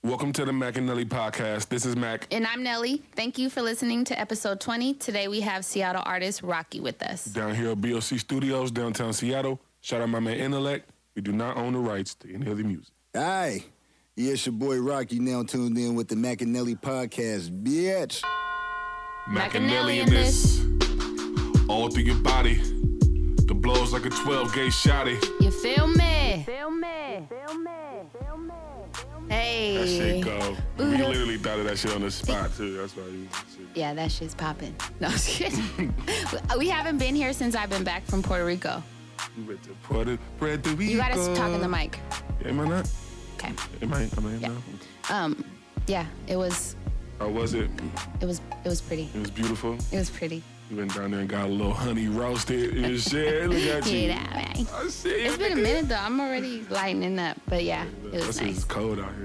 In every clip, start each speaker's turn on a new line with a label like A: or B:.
A: Welcome to the Mac and Nelly podcast. This is Mac.
B: And I'm Nelly. Thank you for listening to episode 20. Today we have Seattle artist Rocky with us.
A: Down here at BOC Studios, downtown Seattle. Shout out my man Intellect. We do not own the rights to any of the music.
C: Hi. Yeah, it's your boy Rocky now tuned in with the Mac and Nelly podcast, bitch.
A: Mac and Nelly in this. All through your body. The blows like a 12-gauge shotty.
B: You feel me? Feel me. Hey.
A: That shit go. We literally thought of that shit on the spot, too. That's why you...
B: Yeah, that shit's popping. No, I'm just kidding. We haven't been here since I've been back from Puerto Rico.
A: You went to Puerto Rico.
B: You gotta talk in the mic.
A: Am I not?
B: Okay.
A: Am I
B: yeah.
A: now?
B: Yeah, it was...
A: How was it?
B: It was pretty.
A: It was beautiful?
B: It was pretty.
A: You went down there and got a little honey roasted and shit. Look at you.
B: Yeah, man.
A: I see you.
B: It's been a minute, though. I'm already lightening up. But yeah, it was nice.
A: It's cold out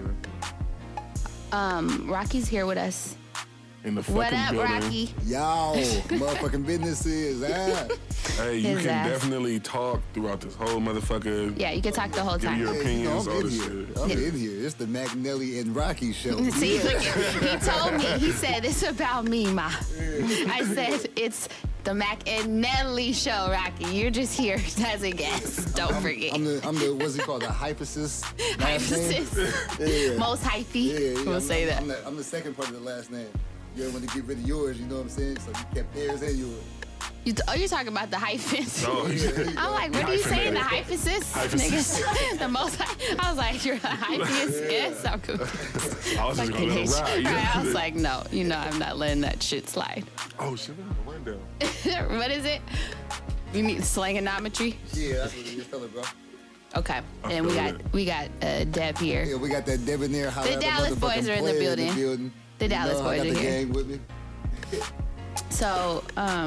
A: here.
B: Rocky's here with us.
A: In the fucking
B: what up,
A: building.
B: Rocky?
C: Y'all, motherfucking business is,
A: Hey, you
B: His
A: can
B: ass.
A: definitely talk throughout this whole motherfucker.
B: Yeah, you can talk the whole
A: Give
B: time.
A: your opinions, all
C: I'm
A: this
C: in
A: shit.
C: here. I'm in here. It's the Mac, Nelly, and Rocky show.
B: See, look, he told me, he said, it's about me, ma. I said, it's the Mac and Nelly show, Rocky. You're just here as a guest. Don't forget.
C: I'm the what's he called? The hyphasis?
B: Hyphasis.
C: Yeah.
B: Most hyphy.
C: Yeah.
B: We'll say that.
C: I'm the second part of the last name. You ever want to get rid of yours, you know what I'm saying? So you kept theirs and yours.
B: You're talking about the hyphens.
A: Oh,
B: I'm like, what are you saying? The hyphasis?
A: Hyphasis.
B: Nigga, the most. I was like, you're the hyphiest. Yes, I'm cool.
A: I was just gonna let it ride.
B: Right, I was like, no, I'm not letting that shit slide.
A: Oh, shit, the window.
B: What is it? You need slangonometry?
C: Yeah, that's what you feel it, bro.
B: Okay, and we got Deb here.
C: Yeah, we got that debonair.
B: The Dallas boys are in the building. The Dallas boys
C: I got
B: are
C: the
B: here.
C: gang with me.
B: So,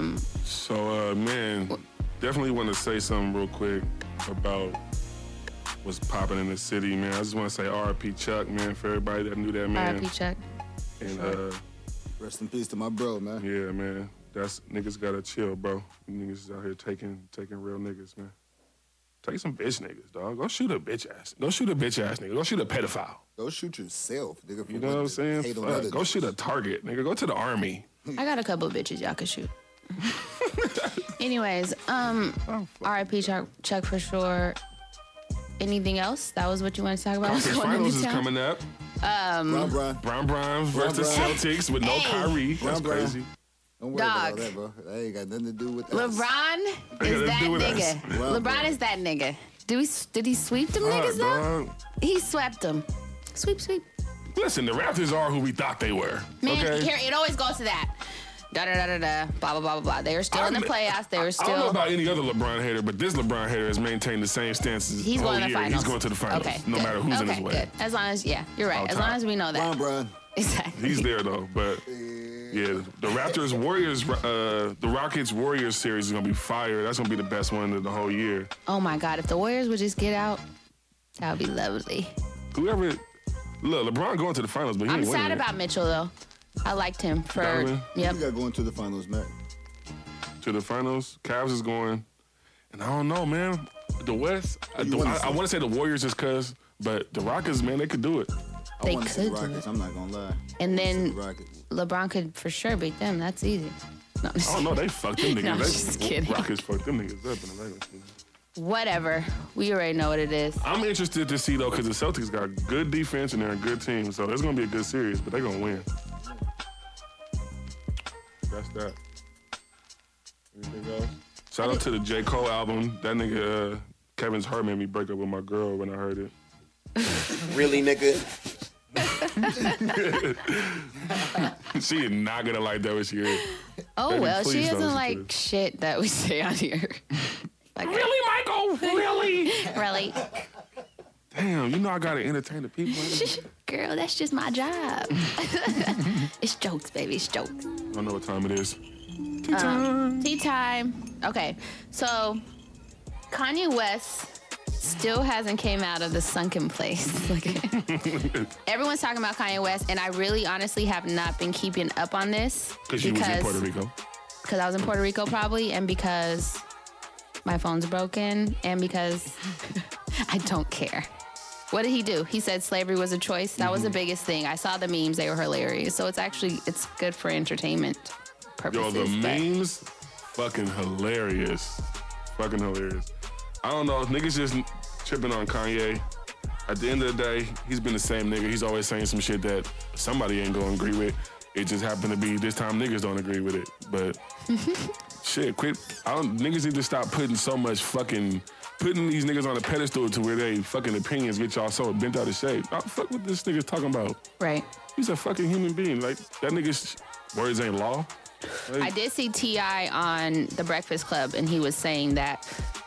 A: man, definitely want to say something real quick about what's popping in the city, man. I just want to say R.I.P. Chuck, man, for everybody that knew that man.
B: R.I.P. Chuck.
A: And
C: Rest in peace to my bro, man.
A: yeah, man, that's niggas gotta chill, bro. Niggas is out here taking real niggas, man. Take some bitch niggas, dog. Go shoot a bitch ass. Go shoot a bitch ass nigga. Go shoot a pedophile.
C: Go shoot yourself, nigga.
A: You know what I'm saying?
C: Hate on
A: Fuck.
C: other
A: Go
C: niggas.
A: shoot a target, nigga. Go to the army.
B: I got a couple of bitches y'all can shoot. Anyways, R.I.P. Chuck for sure. Anything else? That was what you wanted to talk about?
A: Conference
B: What's going on
A: finals
B: in
A: is
B: town?
A: coming up.
C: Brown.
A: versus
C: Brown.
A: Celtics with no
B: Hey.
A: Kyrie. That's
C: Brown.
A: crazy.
C: Don't worry about
B: Dog.
C: that, bro. That ain't got nothing to do with us.
B: LeBron
A: They
B: is
A: gotta
B: that
A: do with us.
B: nigga.
C: Well,
B: LeBron is that nigga. Did he sweep them niggas though?
A: Dog.
B: He swept them. Sweep.
A: Listen, the Raptors are who we thought they were.
B: Man,
A: okay?
B: here it always goes to that. Da da da da da. Blah blah blah blah blah. They were still in the playoffs. They were
A: I don't know
B: still.
A: about any other LeBron hater, but this LeBron hater has maintained the same stances.
B: He's
A: all
B: going to the
A: year.
B: finals.
A: He's going to the finals,
B: Okay,
A: no
B: good.
A: matter who's in his
B: Okay,
A: way.
B: good. As long as you're right.
A: All
B: As
A: time.
B: long as we know that.
C: Brown.
B: Exactly.
A: He's there though, but yeah, the Raptors Warriors, the Rockets Warriors series is gonna be fire. That's gonna be the best one of the whole year.
B: Oh my God! If the Warriors would just get out, that would be lovely.
A: Whoever, look, LeBron going to the finals, but he
B: I'm
A: ain't winning
B: sad
A: it.
B: about Mitchell though. I liked him for.
A: Donovan?
B: Yep.
C: You got going to the finals, man.
A: To the finals. Cavs is going, and I don't know, man. The West, I
C: you wanna see?
A: want to say the Warriors just cause, but the Rockets, man, they could do it.
B: They
C: I want to see the
B: could do
C: Rockets.
B: it.
C: I'm not gonna lie.
B: And
C: I wanna see
B: then
C: the Rockets.
B: LeBron could for sure beat them. That's easy. No, I'm just
A: I don't know,
B: kidding.
A: they fucked them niggas.
B: No, I'm
A: They-
B: just kidding.
A: Rockets fucked them niggas up in the regular season.
B: Whatever. We already know what it is.
A: I'm interested to see though, because the Celtics got good defense and they're a good team, so it's gonna be a good series, but they're gonna win. That's that. Anything else? Shout out to the J. Cole album. That nigga Kevin's Heart made me break up with my girl when I heard it.
D: Really, nigga?
A: She is not gonna like that when she heard it.
B: Oh
A: Baby,
B: well, she
A: please don't
B: doesn't
A: listen to
B: like shit that we say on here. Like,
A: Really, Michael? Really?
B: really?
A: Damn, you know I gotta entertain the people.
B: Girl, that's just my job. It's jokes, baby. It's jokes.
A: I don't know what time it is.
B: Tea time. Okay, so Kanye West still hasn't came out of the sunken place. Everyone's talking about Kanye West, and I really honestly have not been keeping up on this.
A: Because you was in Puerto Rico.
B: Because I was in Puerto Rico probably, and because my phone's broken, and because I don't care. What did he do? He said slavery was a choice. That was the biggest thing. I saw the memes. They were hilarious. So it's good for entertainment purposes.
A: Yo, the memes, fucking hilarious. Fucking hilarious. I don't know. Niggas just tripping on Kanye. At the end of the day, he's been the same nigga. He's always saying some shit that somebody ain't gonna agree with. It just happened to be this time niggas don't agree with it. But shit, quit. Niggas need to stop putting so much putting these niggas on a pedestal to where they fucking opinions get y'all so bent out of shape. Oh, fuck what this nigga's talking about.
B: Right.
A: He's a fucking human being. Like, that nigga's words ain't law. Like,
B: I did see T.I. on The Breakfast Club, and he was saying that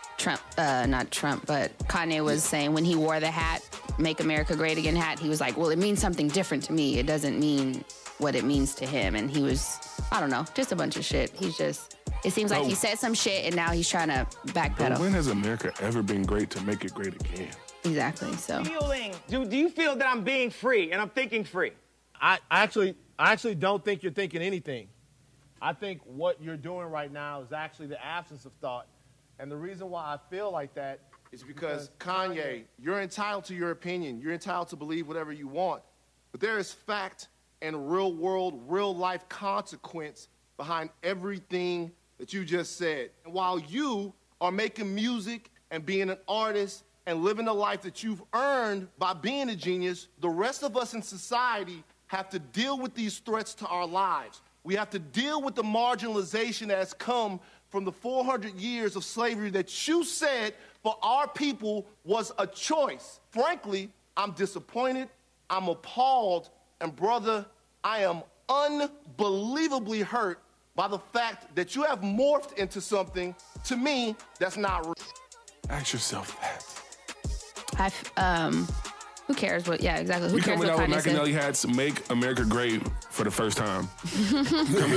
B: not Trump, but Kanye was saying when he wore the hat, Make America Great Again hat, he was like, well, it means something different to me. It doesn't mean what it means to him. And he was, I don't know, just a bunch of shit. It seems like he said some shit and now he's trying to backpedal.
A: When has America ever been great to make it great again?
B: Exactly, so.
E: Do you feel that I'm being free and I'm thinking free?
F: I actually don't think you're thinking anything. I think what you're doing right now is actually the absence of thought. And the reason why I feel like that is because Kanye, you're entitled to your opinion. You're entitled to believe whatever you want. But there is fact and real world, real life consequence behind everything that you just said. And while you are making music and being an artist and living the life that you've earned by being a genius, the rest of us in society have to deal with these threats to our lives. We have to deal with the marginalization that has come from the 400 years of slavery that you said for our people was a choice. Frankly, I'm disappointed, I'm appalled, and brother, I am unbelievably hurt by the fact that you have morphed into something, to me, that's not real.
A: Ask yourself that.
B: Who cares what, yeah, exactly. Who
A: We
B: cares
A: coming
B: what
A: out with
B: Kanye said?
A: Machiavelli hats, Make America Great for the first time. Coming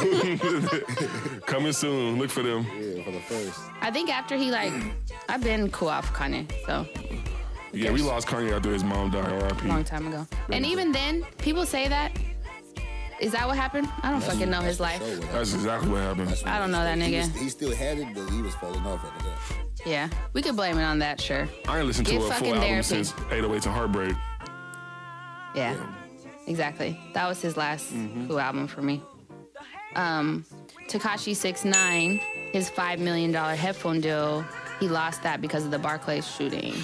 A: soon. Coming soon. Look for them.
C: Yeah, for the first.
B: I think after I've been cool off Kanye, so.
A: Yeah, we lost Kanye after his mom died, R.I.P.
B: A long time ago. And even then, people say that. Is that what happened? I don't fucking know his life.
A: That's exactly what happened.
B: I don't know that nigga.
C: He still had it, but he was falling off after that.
B: Yeah, we could blame it on that, sure.
A: I ain't listened to
B: Get
A: a full
B: fucking
A: album
B: therapy.
A: since 808s and Heartbreak.
B: Yeah, exactly. That was his last cool album for me. Tekashi 6ix9ine, his $5 million headphone deal, he lost that because of the Barclays shooting.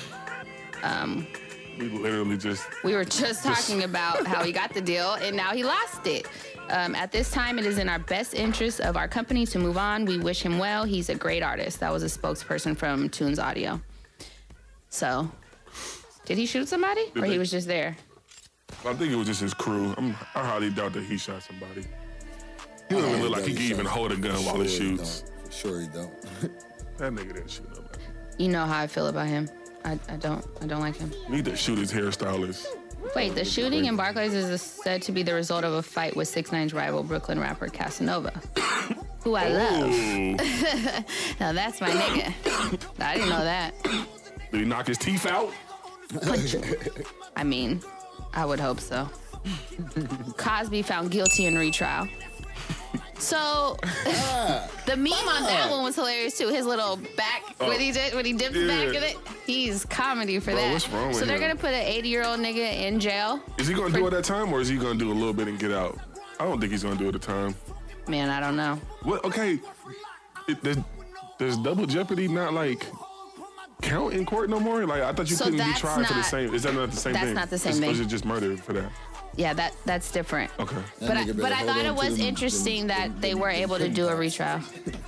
A: We literally just...
B: We were just talking about how he got the deal, and now he lost it. At this time, it is in our best interest of our company to move on. We wish him well. He's a great artist. That was a spokesperson from Tunes Audio. So, did he shoot somebody, or he was just there?
A: I think it was just his crew. I highly doubt that he shot somebody. He don't even look like he can even hold a gun while he shoots.
C: For sure he don't.
A: That nigga didn't shoot nobody.
B: You know how I feel about him. I don't like him.
A: We need to shoot his hairstylist.
B: Wait, the shooting in Barclays is said to be the result of a fight with 6ix9ine's rival, Brooklyn rapper Casanova, who I love. Now that's my nigga. I didn't know that.
A: Did he knock his teeth out?
B: I mean, I would hope so. Cosby found guilty in retrial. So, the meme on that one was hilarious too. His little back, when he dips back in it, he's comedy for that.
A: What's wrong with
B: so they're
A: him?
B: gonna put an 80-year-old nigga in jail.
A: Is he gonna do it at time, or is he gonna do a little bit and get out? I don't think he's gonna do it at time.
B: Man, I don't know.
A: What? Okay, does double jeopardy not like count in court no more? Like I thought you
B: So
A: couldn't be
B: that's
A: tried for the
B: not-
A: same. Is that not the same
B: that's
A: thing?
B: not the same
A: Or is
B: thing.
A: it just murder for that?
B: Yeah, that's different.
A: Okay.
B: But I thought it was interesting that they were able to do a retrial.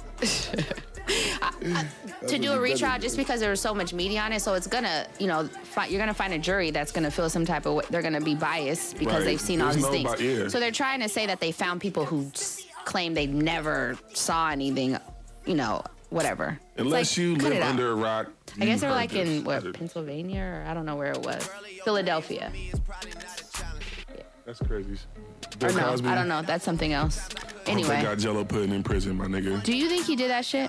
B: To do a retrial just because there was so much media on it, so it's gonna, you're gonna find a jury that's gonna feel some type of way. They're gonna be biased because
A: Right.
B: they've seen all
A: There's
B: these
A: no
B: things.
A: yeah.
B: So they're trying to say that they found people who claim they never saw anything, whatever. It's
A: Unless
B: like,
A: you
B: cut
A: live
B: it out.
A: under a rock.
B: I guess
A: you
B: they're
A: heard
B: like in
A: this.
B: Pennsylvania, or I don't know where it was. Philadelphia.
A: That's crazy.
B: Or
A: Bill
B: no,
A: Cosby,
B: I don't know. That's something else.
A: I hope they
B: Anyway,
A: got Jello pudding in prison, my nigga.
B: do you think he did that shit?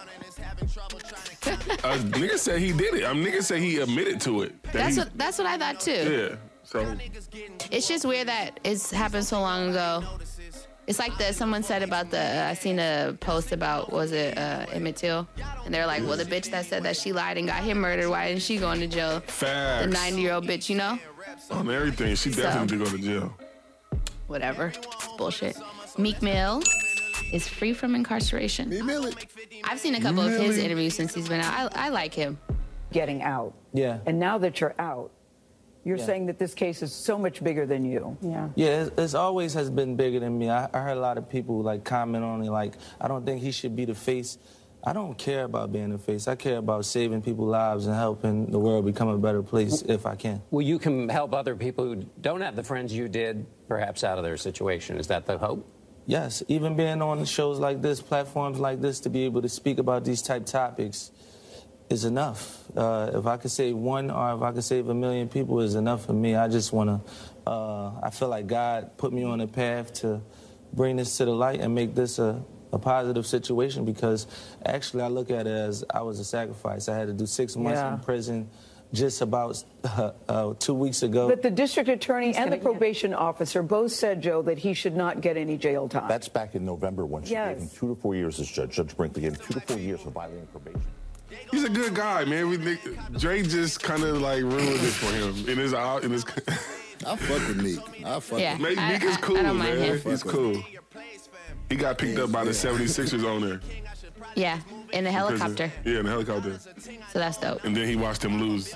A: Nigga said he did it. Nigga said he admitted to it.
B: That's what I thought too.
A: Yeah. So
B: It's just weird that it's happened so long ago. It's like someone said about I seen a post about, was it Emmett Till? And they're like, well, the bitch that said that she lied and got him murdered, why isn't she going to jail?
A: Facts.
B: The 90-year-old bitch, you know?
A: On everything. She definitely did go to jail.
B: Whatever. It's bullshit. Meek Mill is free from incarceration.
C: Meek Mill.
B: I've seen a couple of his interviews since he's been out. I like him.
G: Getting out.
H: Yeah.
G: And now that you're out, you're saying that this case is so much bigger than you. Yeah.
H: Yeah, it's always has been bigger than me. I heard a lot of people like comment on it, like, I don't think he should be the face. I don't care about being the face. I care about saving people's lives and helping the world become a better place if I can.
I: Well, you can help other people who don't have the friends you did, perhaps out of their situation. Is that the hope?
H: Yes, even being on shows like this, platforms like this, to be able to speak about these type topics is enough. If I could save one or if I could save 1 million people is enough for me. I just want to, I feel like God put me on a path to bring this to the light and make this a positive situation, because actually I look at it as I was a sacrifice. I had to do 6 months in prison just about 2 weeks ago.
G: But the district attorney and the probation officer both said, Joe, that he should not get any jail time.
J: That's back in November when she gave him 2 to 4 years as judge. Judge Brinkley gave him 2 to 4 years for violating probation.
A: He's a good guy, man. Drake just kind of like ruined it for him.
C: I fuck with Meek.
A: Meek is cool,
B: I don't mind
A: man.
B: him.
A: He's cool. He got picked up by the 76ers owner.
B: Yeah, in the helicopter.
A: Yeah, in the helicopter.
B: So that's dope.
A: And then he watched him lose.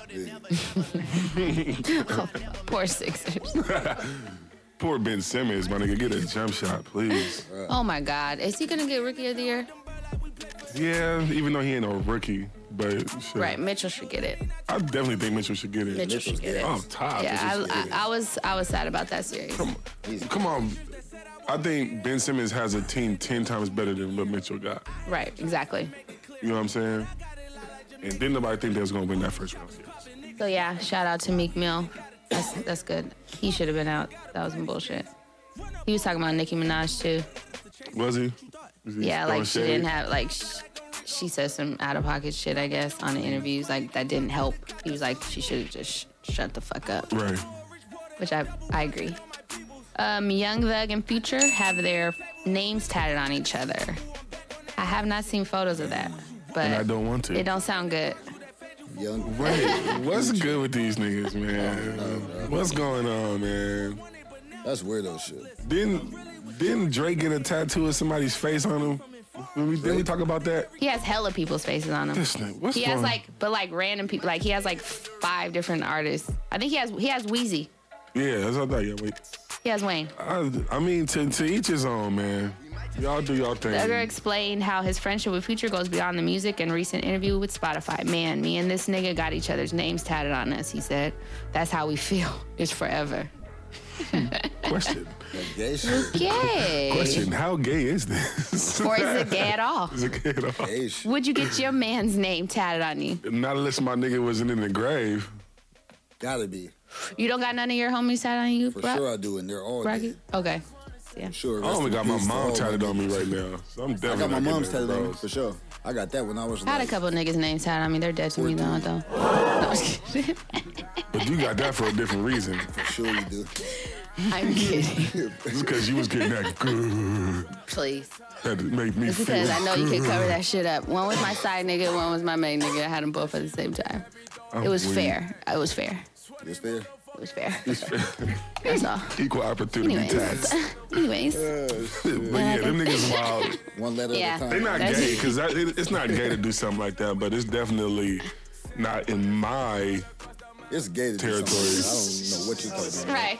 B: Poor Sixers.
A: Poor Ben Simmons, my nigga. Get a jump shot, please.
B: Oh, my God. Is he going to get Rookie of the Year?
A: Yeah, even though he ain't no rookie, but shit.
B: Right, Mitchell should get it.
A: I definitely think Mitchell should get it.
B: Mitchell should get it.
A: Oh, top.
B: Yeah, I was sad about that series.
A: Come on. I think Ben Simmons has a team 10 times better than what Mitchell got.
B: Right, exactly.
A: You know what I'm saying? And didn't nobody think they was going to win that first round series.
B: So, yeah, shout out to Meek Mill. That's good. He should have been out. That was some bullshit. He was talking about Nicki Minaj, too.
A: Was he?
B: Yeah, like she didn't have, like, she said some out-of-pocket shit, I guess, on the interviews. Like, that didn't help. He was like, she should have just shut the fuck up.
A: Right.
B: Which I agree. Young Thug and Future have their names tatted on each other. I have not seen photos of that, but
A: and I don't want to.
B: It don't sound good.
A: Wait, what's good with these niggas, man? What's going on, man?
C: That's weirdo shit.
A: Didn't Drake get a tattoo of somebody's face on him? Didn't we talk about that?
B: He has hella people's faces on him. He has like random people. Like he has like 5 different artists. I think he has Weezy.
A: Yeah, that's what I thought. Yeah, wait.
B: He has Wayne.
A: I mean, to each his own, man. Y'all do y'all thing.
B: Thugger explained how his friendship with Future goes beyond the music in a recent interview with Spotify. Man, me and this nigga got each other's names tatted on us, he said. That's how we feel. It's forever.
A: Question.
C: Gay shit?
B: Gay.
A: Question, how gay is this?
B: Or is it gay at all?
A: Is it gay at all?
C: Gay shit.
B: Would you get your man's name tatted on you?
A: Not unless my nigga wasn't in the grave.
C: Gotta be.
B: You don't got none of your homies tatted on you,
C: For
B: bro?
C: sure I do, and they're all
B: Rocky?
C: dead.
B: Okay. Yeah.
C: Sure.
A: I only got my mom tatted on me
C: right
A: right now. So I'm
C: I
A: definitely
C: got my
A: not getting
C: mom's
A: that,
C: tatted on
A: bro.
C: me, for sure. I got that when I was
B: I had a
C: like,
B: couple niggas' names tatted on me. They're dead to me, though. No, I'm just kidding.
A: But you got that for a different reason.
C: for sure you do.
B: I'm kidding.
A: It's because you was getting that good.
B: Please.
A: Had to make me
B: It's
A: feel
B: because I know you
A: good.
B: could cover that shit up. One was my side nigga, one was my main nigga. I had them both at the same time. It was
A: weak.
B: fair. It was fair.
C: It's fair.
B: It was fair. That's all.
A: Equal opportunity tats.
B: Anyways.
A: But yeah, them niggas wild.
C: One letter
B: Yeah.
C: at a time.
A: They not gay, because it's not gay to do something like that, but it's definitely not in my
C: It's gay to do
A: territory.
C: something. I don't know what you're talking about.
B: Right.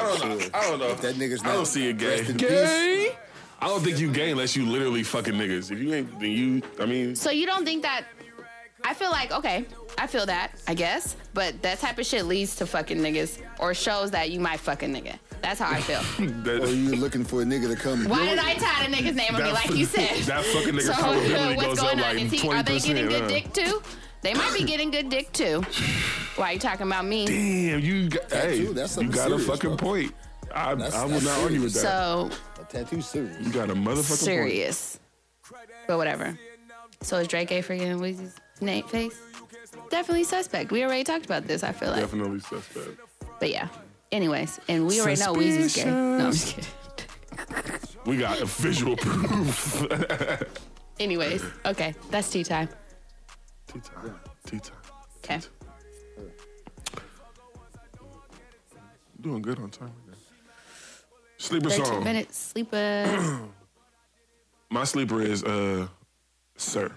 A: I don't know.
C: If that nigga's not
A: I don't see it gay.
C: rest in peace.
A: I don't think you gay unless you literally fucking niggas. If you ain't, then you, I mean.
B: So you don't think that... I feel like, okay, I feel that, I guess. But that type of shit leads to fucking niggas or shows that you might fuck a nigga. That's how I feel.
C: Or you looking for a nigga to come.
B: Why did I tie the nigga's name on me like you said?
A: That fucking nigga
B: So
A: probability
B: what's
A: goes up
B: going on?
A: like
B: Is
A: 20%.
B: are they getting good
A: huh?
B: dick too? They might be getting good dick too. Why are you talking about me?
A: Damn, you got, hey,
C: that's
A: you
C: something
A: got
C: serious,
A: a fucking
C: bro.
A: point. I will
C: That's
A: not argue with that.
B: So
C: A tattoo serious.
A: You got a motherfucking
B: serious. But whatever. So is Drake gay for getting Weezy's name face? Definitely suspect. We already talked about this, I feel
A: point.
B: like.
A: Definitely suspect.
B: But yeah. Anyways, and we already know Weezy's gay. No, I'm just kidding.
A: We got visual proof.
B: Anyways, okay, that's tea time.
A: Tea time. Tea time.
B: Okay.
A: Doing good on time. Sleeper
B: 13
A: song.
B: minutes, sleeper.
A: My sleeper is Sir.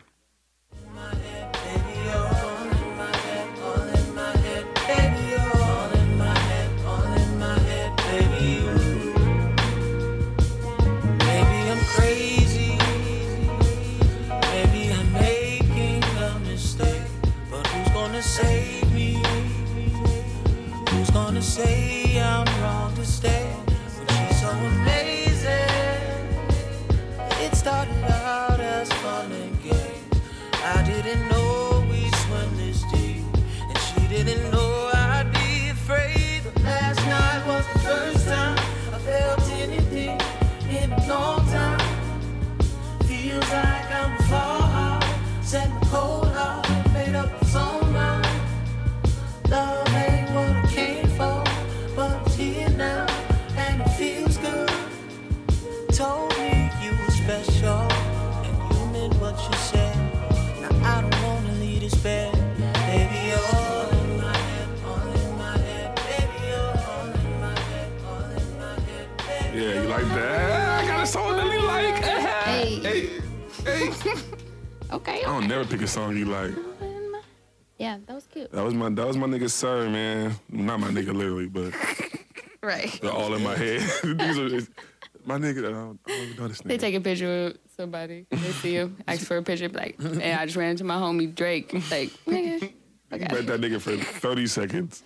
K: Save me. Who's gonna say I'm wrong to stay when she's so amazing? It started out as fun and games. I didn't know we'd swim this deep, and she didn't know I'd be afraid. But last night was the first time I felt anything in a long time. Feels like I'm far, set my cold heart, made up its own mind. Love ain't what I came for, but it's here now, and it feels good. Told me you were special, and you meant what you said. Now I don't wanna leave this bed, baby, you're all in my head, all in my head, baby, you're all in my head, all in my head, baby.
A: Yeah, you like that? I got a song that you like.
B: Hey.
A: Hey.
B: Okay.
A: I don't never pick a song you like.
B: Yeah, that was cute.
A: That was my nigga Sir, man. Not my nigga literally, but
B: Right.
A: they're all in my head. These are my nigga. I don't even know this nigga.
B: They take a picture with somebody. They see you, ask for a picture, be like, hey, I just ran into my homie Drake. Like, nigga. Okay.
A: Bet that nigga for 30 seconds.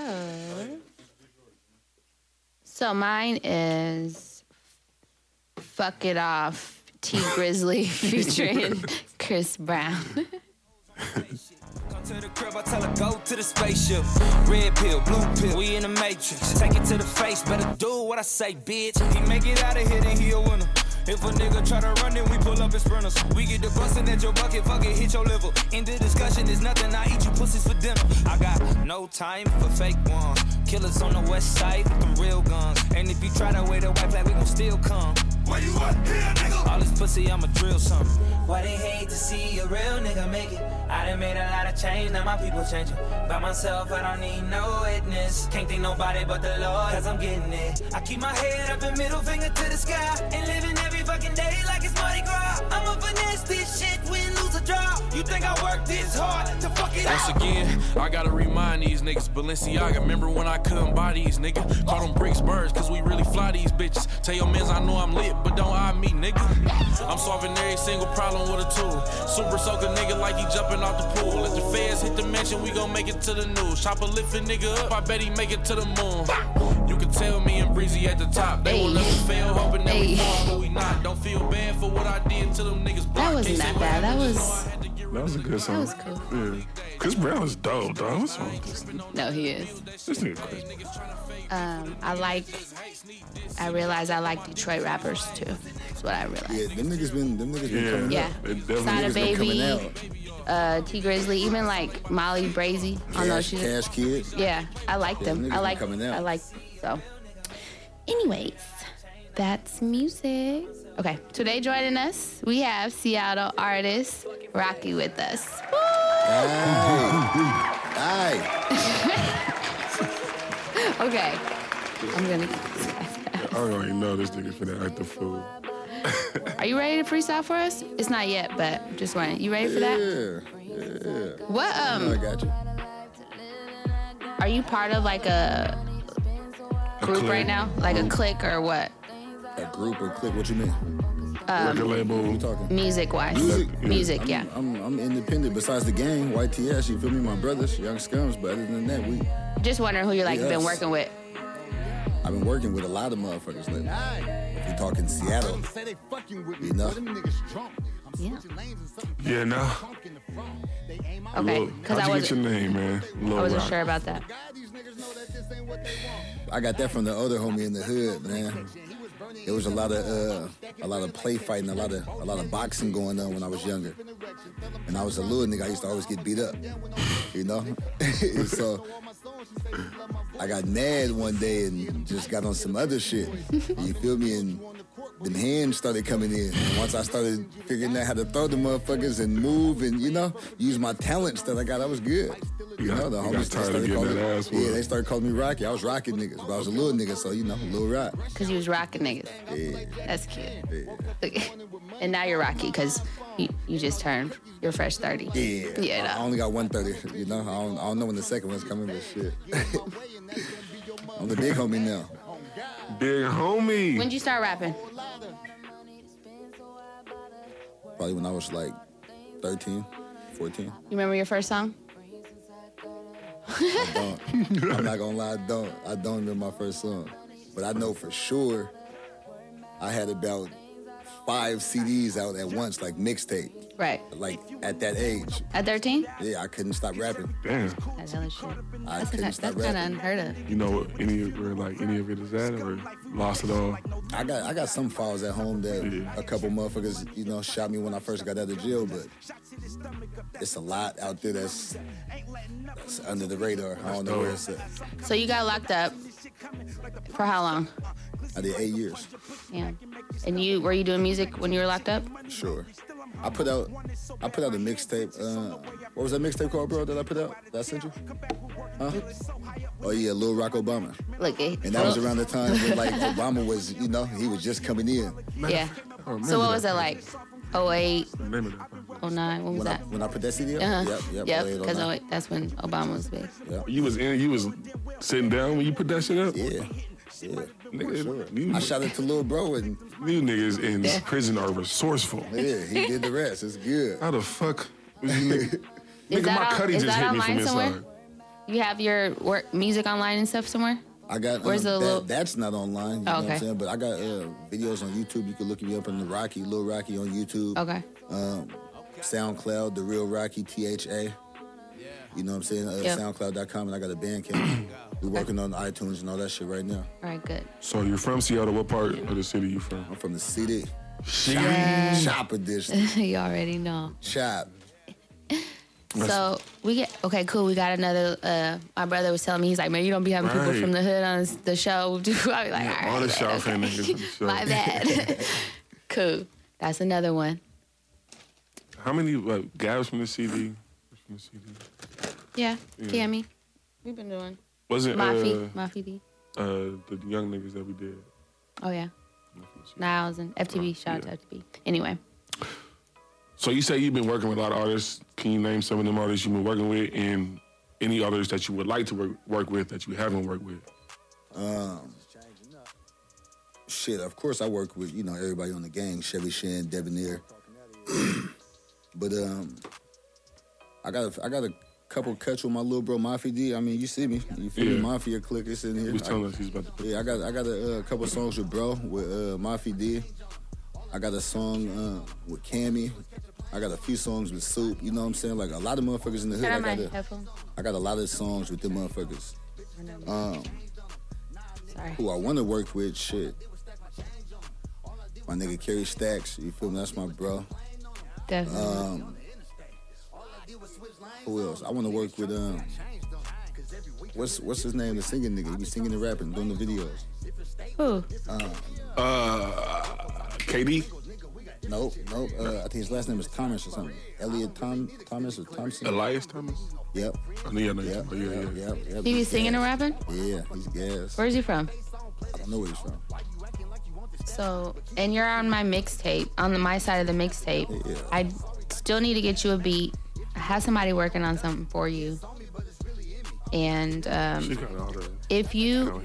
B: So mine is Fuck It Off, T Grizzly featuring Chris Brown.
K: Come to the crib, I tell her go to the spaceship. Red pill, blue pill, we in the matrix. Take it to the face, better do what I say, bitch. He make it out of here, then he a winner. If a nigga try to run, then we pull up in sprinters. We get the bustin' at your bucket, fuck it, hit your liver. In the discussion, there's nothing, I eat you pussies for dinner. I got no time for fake ones. Killers on the west side with them real guns. And if you try to wear the white flag, we gon' still come. Where you at here, nigga? All this pussy, I'ma drill something. Why they hate to see a real nigga make it? I done made a lot of change, now my people changing. By myself, I don't need no witness. Can't think nobody but the Lord, cause I'm getting it. I keep my head up and middle finger to the sky. And living every fucking day like it's Mardi Gras. I'ma finesse this shit, win, lose, or draw. You think I work this hard to fuck it
L: Once
K: out?
L: again, I gotta remind these niggas, Balenciaga. Remember when I couldn't buy these, nigga? Call them bricks birds, cause we really fly these bitches. Tell your mans I know I'm lit, but don't eye me, nigga. I'm solving every single problem with a tool. Super soaker nigga like he jumping off the pool. Let the feds hit the mansion, we gon' make it to the news. Chopper lift a nigga up, I bet he make it to the moon. You can tell me and Breezy at the top. They will never fail, hoping that we fall, but we not. Don't feel bad for what I did to them niggas.
B: That wasn't that bad. That was
A: a good song.
B: That was cool.
A: Yeah. Chris Brown is dope, dog. What's wrong with this nigga?
B: No, he is.
A: This nigga Chris.
B: I realized I like Detroit rappers too. That's what I realized.
C: Yeah, them niggas been coming
B: Yeah.
C: up.
B: Sada Baby,
C: out.
B: T Grizzly, even like Molly Brazy. I know she's
C: Cash Kid.
B: Yeah, I like
C: Yeah,
B: them.
C: niggas
B: I
C: been
B: like.
C: coming out.
B: I like. So, anyways, that's music. Okay, today joining us, we have Seattle artist Rocky with us.
C: Aye.
B: Okay, I'm gonna.
A: I already know this nigga finna act the fool.
B: Are you ready to freestyle for us? It's not yet, but just wondering. You ready for that?
C: Yeah.
B: What
C: I got you.
B: Are you part of like a group right now? Like a clique or what?
C: A group or clique? What you mean?
A: Record label.
C: What you talking?
B: Music-wise. Music, yeah.
C: I'm independent. Besides the gang, YTS, you feel me? My brothers, Young Scums. But other than that, we.
B: Just wondering who you're like been
C: Yes.
B: working with.
C: I've been working with a lot of motherfuckers lately. If you're talking Seattle, you know.
A: Yeah, no.
B: Okay, because I
A: How'd you get
B: wasn't.
A: your name, man? Lil
B: I wasn't
A: Rock.
B: sure about that.
C: I got that from the other homie in the hood, man. there was a lot of play fighting, a lot of boxing going on when I was younger. And I was a little nigga. I used to always get beat up, you know. So I got mad one day and just got on some other shit. You feel me? And them hands started coming in. And once I started figuring out how to throw the motherfuckers and move and, you know, use my talents that I got, I was good. You know, the homies started calling me, yeah, they started calling me Rocky. I was rocking niggas, but I was a little nigga, so, you know, Lil Rock.
B: Because you was rocking niggas.
C: Yeah.
B: That's cute.
C: Yeah.
B: And now you're Rocky because you just turned your fresh 30.
C: Yeah. I only got 130, you know. I don't know when the second one's coming, but shit. I'm the big homie now.
A: Big homie.
B: When'd you start rapping?
C: Probably when I was like 13, 14.
B: You remember your first song?
C: I don't. I'm not gonna lie, I don't remember my first song. But I know for sure I had about 5 CDs out at once, like mixtape.
B: Right.
C: Like at that age.
B: At 13?
C: Yeah, I couldn't stop rapping.
A: Damn.
B: That's hella shit.
C: I couldn't stop
B: That's kind of
C: rapping.
B: unheard of.
A: You know where any of it is at, or lost it all?
C: I got some files at home that a couple motherfuckers, you know, shot me when I first got out of jail, but it's a lot out there that's under the radar. I don't know where it's at.
B: So you got locked up for how long?
C: I did 8 years.
B: Yeah. And were you doing music when you were locked up?
C: Sure. I put out a mixtape. What was that mixtape called, bro, that I put out? That I sent you? Huh? Oh, yeah, Lil Rock Obama.
B: Look,
C: and that was around the time when, like, Obama was, you know, he was just coming in.
B: Yeah. So what was it like? 08, 09, when was that?
C: When I put that CD out?
B: Yep,
C: 08,
B: because
C: 09.
B: that's when Obama was big.
C: Yep.
A: You was sitting down when you put that shit up?
C: Yeah.
A: Nigga,
C: sure. I shot it to Lil Bro and
A: you niggas in prison are resourceful.
C: Yeah, he did the rest. It's good.
A: How the fuck was you nigga?
B: Is
A: Nigga,
B: that
A: my
B: on-
A: cutty
B: is
A: just
B: that
A: hit me from
B: online somewhere?
A: inside.
B: You have your music online and stuff somewhere?
C: I got
B: Where's the little...
C: that's not online. You know what
B: okay.
C: I'm saying? But I got videos on YouTube. You can look me up on the Rocky, Lil Rocky on YouTube.
B: Okay.
C: SoundCloud, The Real Rocky, THA. You know what I'm saying? SoundCloud.com, and I got a Bandcamp. We're working on iTunes and all that shit right now.
B: All right, good.
A: So you're from Seattle. What part of the city you from?
C: I'm from the city.
B: Yeah.
C: Shop edition.
B: You already know.
C: Shop.
B: So okay, cool. We got another. My brother was telling me, he's like, man, you don't be having people from the hood on the show. I'll be like, all right,
A: all the South
B: okay.
A: End niggas on the show.
B: My bad. Cool. That's another one.
A: How many Gabs from the CD?
B: Yeah, Cammy. We've been doing.
A: Wasn't
B: Mafi D.
A: The young niggas that we did.
B: Oh yeah. Niles and FTB. Shout out to FTB. Anyway.
A: So you say you've been working with a lot of artists. Can you name some of them artists you've been working with, and any others that you would like to work with that you haven't worked with?
C: Shit, of course I work with, you know, everybody on the gang, Chevy Shin, Debonair. But I got a couple cuts with my little bro Mafi D. I mean, you see me. You feel me? Mafia click is in here.
A: He was telling us he's about to put
C: I got a couple songs with bro, with Mafi D. I got a song with Cammy. I got a few songs with Soup. You know what I'm saying? Like a lot of motherfuckers in the hood. I got a lot of songs with them motherfuckers.
B: Sorry.
C: Who I want to work with, shit. My nigga Kerry Stacks. You feel me? That's my bro.
B: Definitely.
C: Who else? I want to work with what's his name? The singing nigga. He be singing and rapping, doing the videos.
B: Who?
A: KD.
C: Nope. I think his last name is Thomas or something. Elliot Thomas or Thompson.
A: Elias Thomas.
C: Yep.
A: I know
C: Yep.
B: He be singing and rapping?
C: Yeah, he's gas.
B: Where's he from?
C: I don't know where he's from.
B: So, and you're on my mixtape, on my side of the mixtape.
C: Yeah.
B: I still need to get you a beat. I have somebody working on something for you. And if you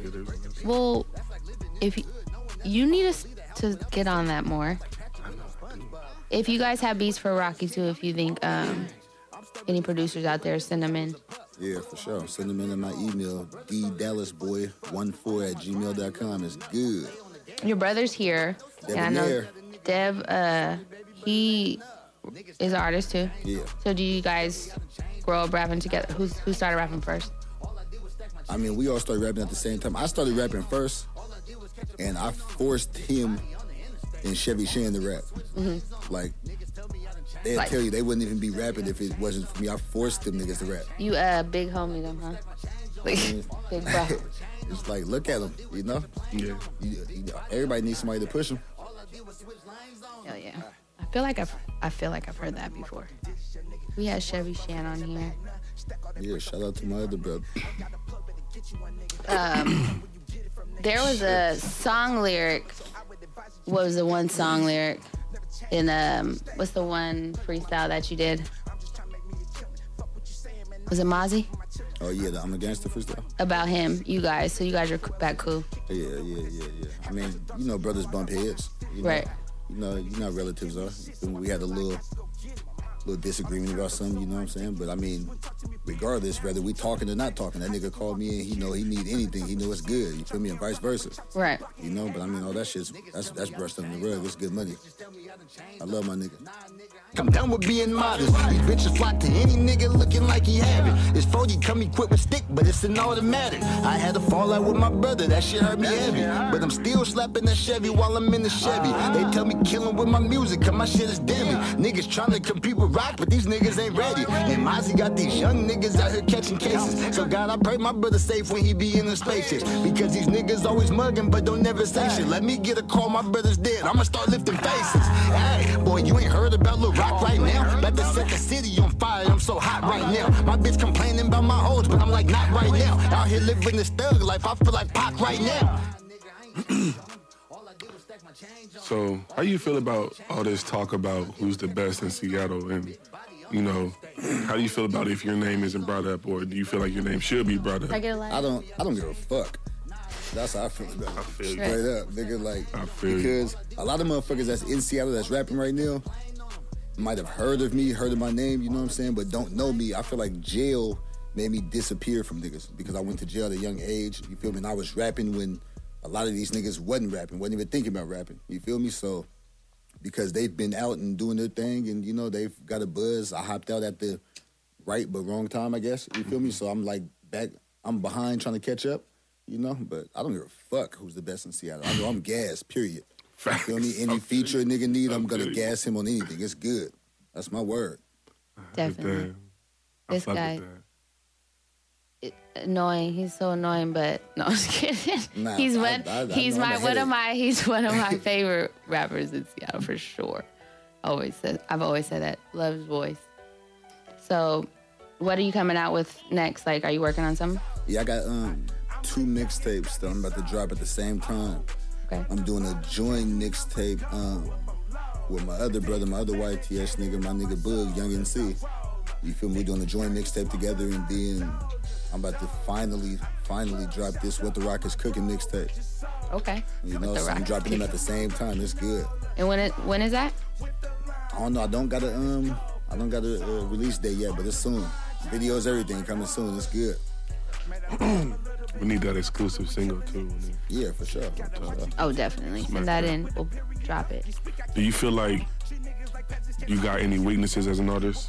B: need us to get on that more. If you guys have beats for Rocky too, if you think any producers out there, send them in.
C: Yeah, for sure. Send them in my email, ddallasboy14@gmail.com. It's good.
B: Your brother's here. And I know Dev, he is an artist too.
C: Yeah.
B: So do you guys grow up rapping together? Who started rapping first?
C: I mean, we all started rapping at the same time. I started rapping first, and I forced him and Chevy Shan to rap. Like, they'll tell you they wouldn't even be rapping if it wasn't for me. I forced them niggas to rap.
B: You big homie them, huh? Like, big bro.
C: It's like, look at them, you know?
A: Yeah.
C: Everybody needs somebody to push them.
B: Hell yeah. I feel like I've heard that before. We had Chevy Shan on here.
C: Yeah, shout out to my other brother.
B: There was a song lyric. What was the one song lyric in what's the one freestyle that you did? Was it Mozzie?
C: Oh yeah, the I'm a Gangster freestyle.
B: About him, you guys. So you guys are back cool.
C: Yeah. I mean, you know, brothers bump heads. You know,
B: right.
C: You know how relatives are. We had a little disagreement about something, you know what I'm saying? But I mean, regardless, whether we talking or not talking, that nigga called me and he know he need anything. He know it's good. You feel me? And vice versa.
B: Right.
C: You know, but I mean, all that shit's, that's brushed under the rug. It's good money. I love my nigga.
M: I'm done with being modest. These bitches flock to any nigga looking like he have it. It's 40 come equipped with stick, but it's an automatic. I had a fallout with my brother, that shit hurt me heavy. But I'm still slapping that Chevy while I'm in the Chevy. They tell me killing with my music, cause my shit is deadly. Niggas trying to compete with rock, but these niggas ain't ready. And Mozzie got these young niggas out here catching cases. So God, I pray my brother safe when he be in the spaceships. Because these niggas always mugging, but don't never say shit. Let me get a call, my brother's dead. I'ma start lifting faces. Hey, boy, you ain't heard about Lil Rock right now? About to set the city on fire, I'm so hot right now. My bitch complaining about my hoes, but I'm like, not right now. Out here living this thug life, I feel like Pac right now.
A: So, how you feel about all this talk about who's the best in Seattle? And, you know, how do you feel about if your name isn't brought up, or do you feel like your name should be brought up?
C: I don't give a fuck. That's how I feel about it. Straight up, nigga. Like, because a lot of motherfuckers that's in Seattle that's rapping right now might have heard of me, heard of my name, you know what I'm saying, but don't know me. I feel like jail made me disappear from niggas because I went to jail at a young age, you feel me? And I was rapping when a lot of these niggas wasn't rapping, wasn't even thinking about rapping, you feel me? So, because they've been out and doing their thing and, you know, they've got a buzz, I hopped out at the right but wrong time, I guess, you feel me? So I'm like back, I'm behind trying to catch up, you know? But I don't give a fuck who's the best in Seattle. I know I'm gas, period. You feel me? Any feature a nigga need, I'm gonna gas him on anything. It's good. That's my word.
B: Definitely. This guy, annoying. He's so annoying, but no, I'm just kidding.
C: Nah,
B: he's one of my favorite rappers in Seattle for sure. I've always said that. Love his voice. So, what are you coming out with next? Like, are you working on something?
C: Yeah, I got 2 mixtapes that I'm about to drop at the same time.
B: Okay.
C: I'm doing a joint mixtape with my other brother, my other YTS nigga, my nigga Boog, Young NC. You feel me? We're doing a joint mixtape together, and then I'm about to finally drop this What the Rock is Cooking mixtape.
B: Okay.
C: You know, so I'm dropping them at the same time. It's good.
B: And when is that?
C: I don't know. I don't got a release date yet, but it's soon. Videos, everything coming soon. It's good.
A: We need that exclusive single too.
C: Yeah, for sure.
B: Oh, definitely. Send that in. We'll drop it.
A: Do you feel like you got any weaknesses as an artist?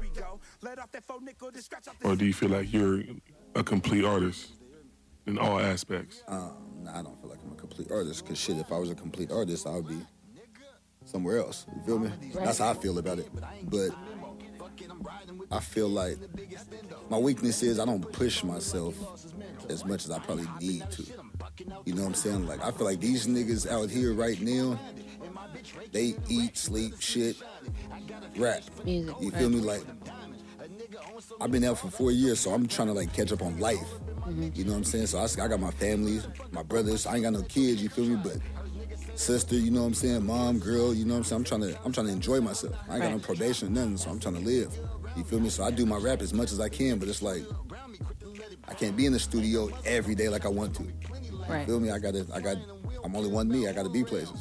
A: Or do you feel like you're a complete artist in all aspects?
C: Nah, I don't feel like I'm a complete artist. Because shit, if I was a complete artist, I would be somewhere else. You feel me? Right. That's how I feel about it. But I feel like my weakness is I don't push myself as much as I probably need to. You know what I'm saying? Like, I feel like these niggas out here right now, they eat, sleep, shit, rap.
B: Music.
C: You feel me? Like, I've been out for 4 years, so I'm trying to, like, catch up on life. Mm-hmm. You know what I'm saying? So I got my family, my brothers. I ain't got no kids, you feel me? But sister, you know what I'm saying? Mom, girl, you know what I'm saying? I'm trying to enjoy myself. I ain't got no probation or nothing, so I'm trying to live. You feel me? So I do my rap as much as I can, but it's like I can't be in the studio every day like I want to.
B: Right.
C: You feel me? I'm only one me. I gotta be places.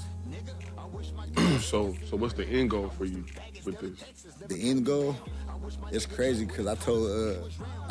A: So what's the end goal for you with this?
C: The end goal? It's crazy because I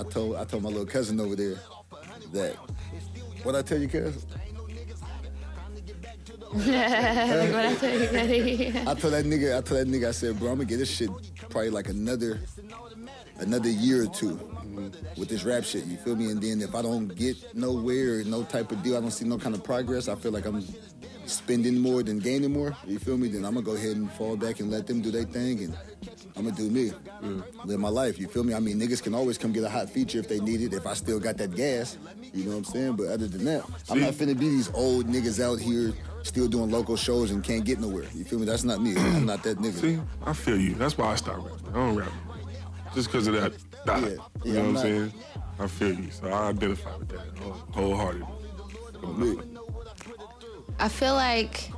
C: told my little cousin over there that, what I tell you, cuz?
B: What I tell you, Cuddy?
C: I told that nigga, I said, bro, I'm gonna get this shit probably like another year or two with this rap shit, you feel me? And then if I don't get nowhere, no type of deal, I don't see no kind of progress, I feel like I'm spending more than gaining more, you feel me? Then I'm gonna go ahead and fall back and let them do their thing, and I'm gonna do me, live my life, you feel me? I mean, niggas can always come get a hot feature if they need it, if I still got that gas, you know what I'm saying? But other than that, I'm not finna be these old niggas out here still doing local shows and can't get nowhere, you feel me? That's not me, I'm not that nigga.
A: See, I feel you. That's why I stopped rapping. I don't rap anymore. Just because of that. You know what I'm saying? I feel you. So I identify with that wholeheartedly.
B: I feel like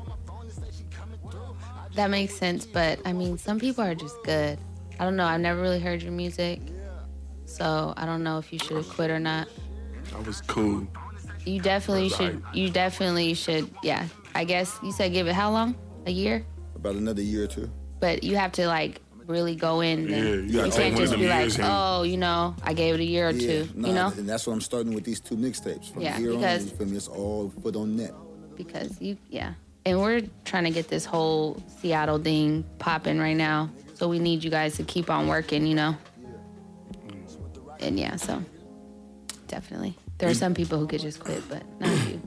B: that makes sense, but I mean, some people are just good. I don't know. I've never really heard your music, so I don't know if you should have quit or not.
A: I was cool.
B: You definitely should. You definitely should. Yeah. I guess you said give it how long? A year?
C: About another year or two.
B: But you have to like really go in.
C: Yeah,
B: you can't just be like, oh, you know, I gave it a year or two.
C: Nah,
B: you know.
C: And that's what I'm starting with these 2 mixtapes. From here on, you feel me? It's all foot on net.
B: Because and we're trying to get this whole Seattle thing popping right now. So we need you guys to keep on working, you know? And yeah, so definitely. There are some people who could just quit, but not you.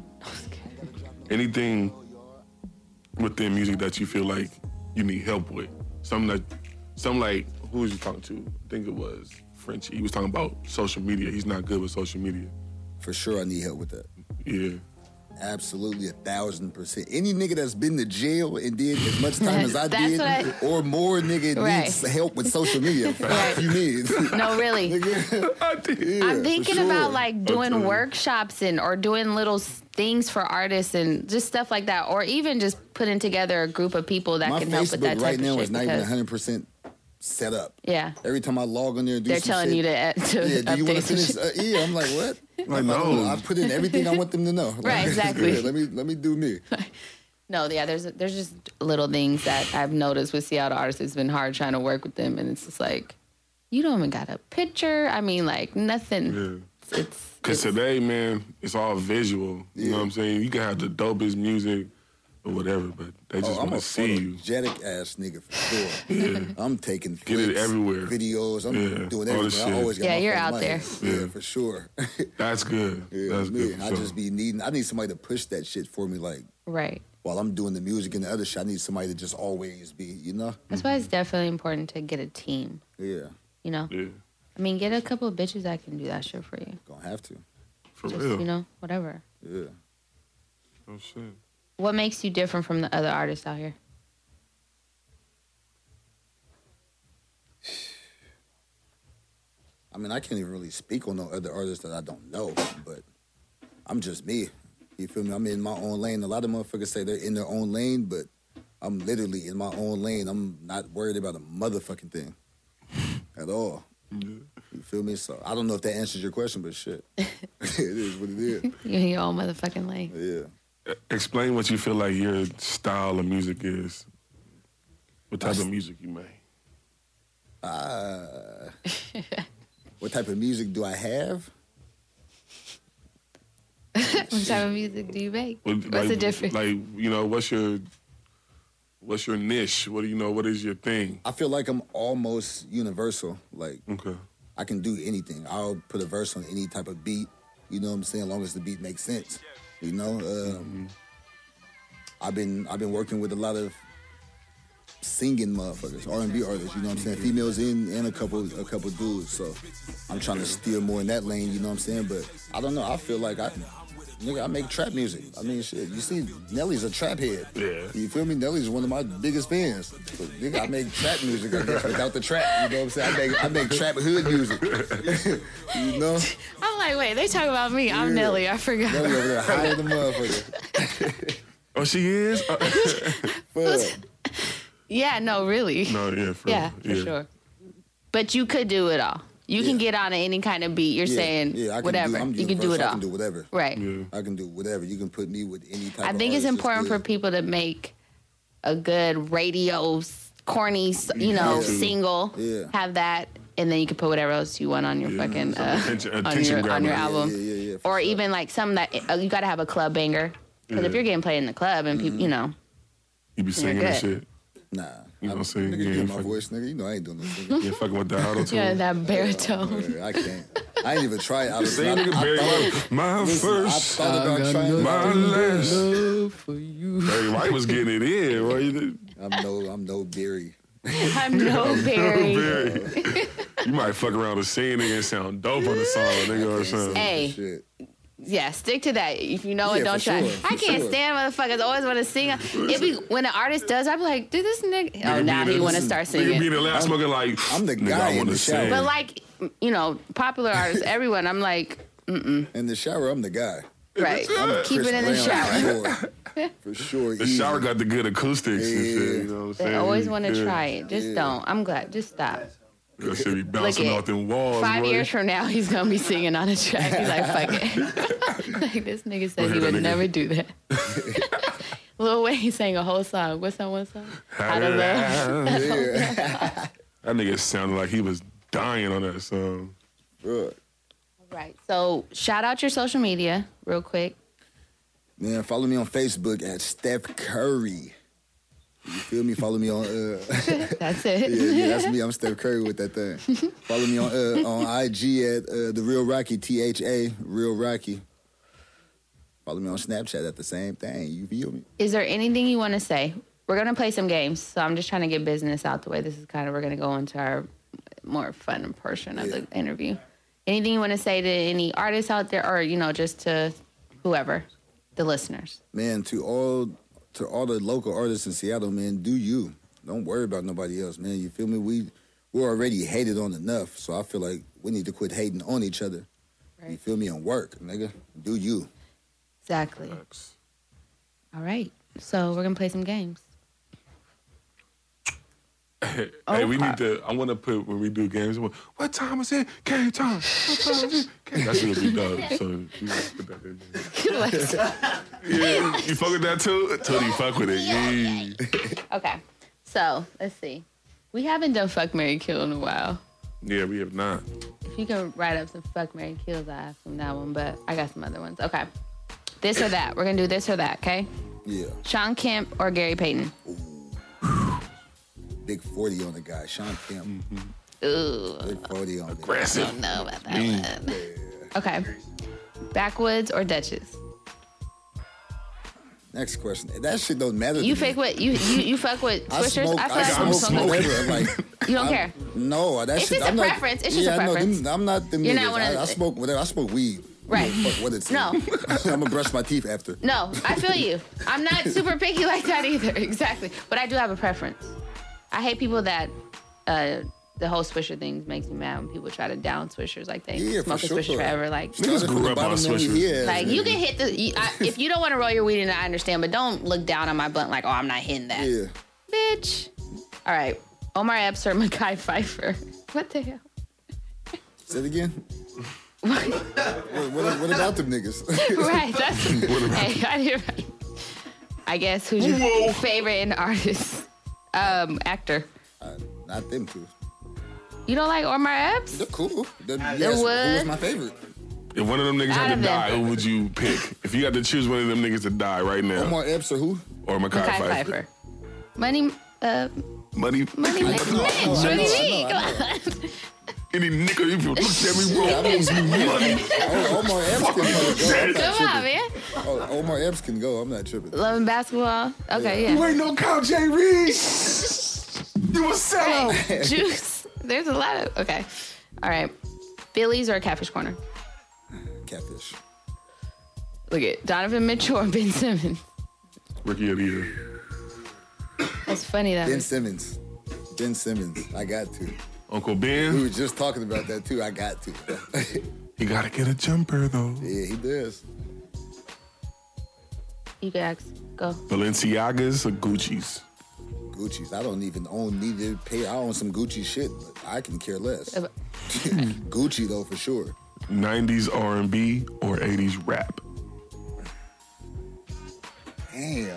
A: Anything within music that you feel like you need help with? Something like, who was you talking to? I think it was Frenchie. He was talking about social media. He's not good with social media.
C: For sure I need help with that.
A: Yeah.
C: Absolutely, 1,000%. Any nigga that's been to jail and did as much time as I did, or more nigga needs help with social media. Fuck you need.
B: No, really. I'm thinking about like doing workshops or doing little things for artists and just stuff like that, or even just putting together a group of people that can help with that type
C: right now
B: of shit.
C: Is not even 100% set up.
B: Yeah.
C: Every time I log on there and do
B: they're
C: some
B: telling
C: shit,
B: you to
C: do you want to finish? I'm like, what?
A: Like, no.
C: I put in everything I want them to know.
B: Right, exactly.
C: Let me do me.
B: No, yeah, there's just little things that I've noticed with Seattle artists. It's been hard trying to work with them, and it's just like, you don't even got a picture. I mean, like, nothing.
A: Yeah. Because today, man, it's all visual. You know what I'm saying? You can have the dopest music or whatever, but they just want to see you.
C: Photogenic ass nigga for sure.
A: Yeah.
C: I'm taking
A: Get it everywhere.
C: videos. I'm doing everything. I always got my
B: you're
C: phone in
B: out
C: my
B: there.
C: hand. Yeah, for sure.
A: That's good. That's good.
C: I just be needing. I need somebody to push that shit for me, like while I'm doing the music and the other shit. I need somebody to just always be, you know.
B: That's why it's definitely important to get a team.
C: Yeah.
B: You know.
A: Yeah.
B: I mean, get a couple of bitches that can do that shit for you.
C: Gonna have to.
A: For
B: just,
A: real.
B: You know, whatever.
C: Yeah.
A: Oh shit.
B: What makes you different from the other artists out here?
C: I mean, I can't even really speak on no other artists that I don't know, but I'm just me. You feel me? I'm in my own lane. A lot of motherfuckers say they're in their own lane, but I'm literally in my own lane. I'm not worried about a motherfucking thing at all. You feel me? So I don't know if that answers your question, but shit. It is what it is.
B: You're in your own motherfucking lane.
C: Yeah.
A: Explain what you feel like your style of music is. What type of music you make?
C: What type of music do I have?
B: What type of music do you make? What's the difference?
A: Like, you know, what's your niche? What do you know? What is your thing?
C: I feel like I'm almost universal. Like, I can do anything. I'll put a verse on any type of beat. You know what I'm saying? As long as the beat makes sense. You know, I've been working with a lot of singing motherfuckers, R&B artists. You know what I'm saying? Females and a couple dudes. So I'm trying to steer more in that lane. You know what I'm saying? But I don't know. I feel like I make trap music. I mean, shit. You see, Nelly's a trap head.
A: Yeah.
C: You feel me? Nelly's one of my biggest fans. But, nigga, I make trap music, I guess, without the trap. You know what I'm saying? I make trap hood music. You know?
B: I'm like, wait, they talk about me. I'm Nelly. I forgot.
C: Nelly over there high the motherfucker.
A: Oh, she is?
B: Yeah, no, really.
A: No, yeah,
B: for sure. But you could do it all. You can get on any kind of beat. You're saying whatever. You can do it all.
C: I can do whatever.
B: Right.
A: Yeah.
C: I can do whatever. You can put me with any type of
B: I think it's important for people to make a good radio, corny, single.
C: Yeah.
B: Have that, and then you can put whatever else you want on your fucking
A: attention
B: on your album.
C: Yeah,
B: or
C: sure.
B: even like some that you got to have a club banger. Because if you're getting played in the club and people, you know,
A: You be singing
B: good.
A: and shit.
C: Nah.
A: You know what I'm saying?
C: Nigga,
A: Yeah,
C: get my
A: fuck-
C: voice, nigga. You know I ain't doing no singing.
A: Yeah, fucking with that auto tune.
B: yeah, that baritone.
C: I can't. I ain't even tried. I was
A: Same
C: not,
A: nigga
C: I
A: Barry
C: thought-
A: White. My
C: listen,
A: first,
C: I thought about trying.
A: my last.
C: Love for you.
A: Barry White was getting it in. What you did?
C: I'm no Barry.
B: I'm no Barry.
A: Barry. You might fuck around and sing nigga and sound dope on the song, nigga, or something.
B: Hey.
C: Shit.
B: Yeah, stick to that. If you know it,
C: Yeah,
B: don't
C: for
B: try.
C: sure,
B: I
C: for
B: can't
C: sure.
B: stand motherfuckers. Always want to sing. It be when an artist does, I be like, dude, this nigga. Oh, now he want to start
A: Nigga
B: singing.
A: be in the last smoking like,
C: I'm the
A: nigga,
C: guy
A: I
C: in
A: want
C: the
A: to
C: shower.
A: sing.
B: But like, you know, popular artists, everyone, I'm like,
C: In the shower, I'm the guy.
B: right.
C: I'm
B: Keep
C: Chris
B: it in the
C: Brown,
B: shower.
C: For sure.
A: The shower got the good acoustics and shit. You know what I'm saying?
B: They always want to
A: Yeah.
B: try it. Just don't. I'm glad. Just stop.
A: That shit be bouncing
B: Look
A: off them walls.
B: 5
A: boy.
B: years from now, he's gonna be singing on a track. He's like, fuck it. Like this nigga said he
A: Look at
B: would
A: that nigga.
B: never do that. Lil Wayne sang a whole song. What's that one song? How to Love.
A: That nigga sounded like he was dying on that song.
C: Good.
B: Right. So shout out your social media real quick.
C: Man, follow me on Facebook at Steph Curry. You feel me? Follow me on.
B: That's it.
C: yeah, that's me. I'm Steph Curry with that thing. Follow me on IG at The Real Rocky, THA, Real Rocky. Follow me on Snapchat at the same thing. You feel me?
B: Is there anything you want to say? We're gonna play some games, so I'm just trying to get business out the way. This is kind of, we're gonna go into our more fun portion of the interview. Anything you want to say to any artists out there, or you know, just to whoever, the listeners?
C: Man, to all the local artists in Seattle, man, do you. Don't worry about nobody else, man. You feel me? We're already hated on enough, so I feel like we need to quit hating on each other.
B: Right.
C: You feel me? And work, nigga. Do you.
B: Exactly. All right. So we're gonna play some games.
A: Hey, we need to. I want to put when we do games. What time is it? Game time. What time is it? Game. That should be dope. So we gotta put that in there. Yeah, you fuck with that too? Tony, fuck with it. Yeah.
B: Okay. So let's see. We haven't done fuck, marry, kill in a while.
A: Yeah, we have not.
B: If you can write up some fuck, marry, kills, I have from that one, but I got some other ones. Okay. This or that. We're gonna do this or that. Okay.
C: Yeah.
B: Sean Kemp or Gary Payton.
C: Big 40 on the guy. Sean Kemp.
B: Ooh.
C: Big 40 on the guy.
B: Aggressive. I don't know about that one. Okay. Backwoods or Duchess?
C: Next question. That shit don't matter.
B: You
C: to
B: fake
C: me.
B: what you fuck with Swishers?
C: I smoke whatever. Like,
B: you don't care.
C: No, that
B: It's
C: shit.
B: just a
C: I'm not-
B: preference. It's just a
C: yeah, I know
B: preference.
C: them, I'm not them
B: You're
C: niggas.
B: not one of
C: I
B: the-
C: smoke whatever. I smoke weed.
B: Right.
C: Fuck what it's.
B: No.
C: I'm gonna brush my teeth after.
B: No, I feel you. I'm not super picky like that either. Exactly. But I do have a preference. I hate people that the whole Swisher thing makes me mad when people try to down Swishers like they smoke a Swisher forever. Like,
A: Niggas grew up on Swishers.
B: like you can hit if you don't want to roll your weed in, I understand, but don't look down on my blunt like, oh, I'm not hitting that.
C: Yeah.
B: Bitch. All right. Omar Epps or Mekhi Phifer? What the hell?
C: Say it again. what about them niggas?
B: Right. That's, hey, I did right. I guess who's your favorite artist? Actor.
C: Not them two.
B: You don't like Omar Epps?
C: They're cool. Yes,
B: It
C: who
B: was.
C: was my favorite?
A: If one of them niggas
B: Out
A: had to
B: of them.
A: die, who would you pick? If you had to choose one of them niggas to die right now.
C: Omar Epps or who?
A: Or Mekhi
B: Mekhi
A: Phifer.
B: Phifer. Money.
A: Money.
B: Money makes
C: know,
B: rich.
C: I know,
B: What do
C: I
B: you
C: know,
B: mean?
C: I
B: Come on.
A: Any nigga, if you look at me, bro,
C: Yeah, I mean,
A: money.
C: Omar Epps can go. I'm not
B: Come
C: tripping.
B: on, man.
C: Oh, Omar Epps can go. I'm not tripping.
B: Loving basketball. Okay,
A: You
B: yeah.
A: ain't no Kyle J. Reed. You a sellout.
B: Hey, juice. There's a lot of. Okay. All right. Phillies or Catfish Corner?
C: Catfish.
B: Look at Donovan Mitchell or Ben Simmons.
A: Rookie of the year.
B: That's funny that.
C: Ben Simmons. Ben Simmons. I got to.
A: Uncle
C: We
A: Ben.
C: were just talking about that too. I got to.
A: He gotta get a jumper though.
C: Yeah, he does.
B: You can ask. Go.
A: Balenciagas or Gucci's?
C: Gucci's. I don't even own neither pair. I own some Gucci shit, but I can care less. Gucci though, for sure.
A: 90s R&B or 80s rap?
C: Damn.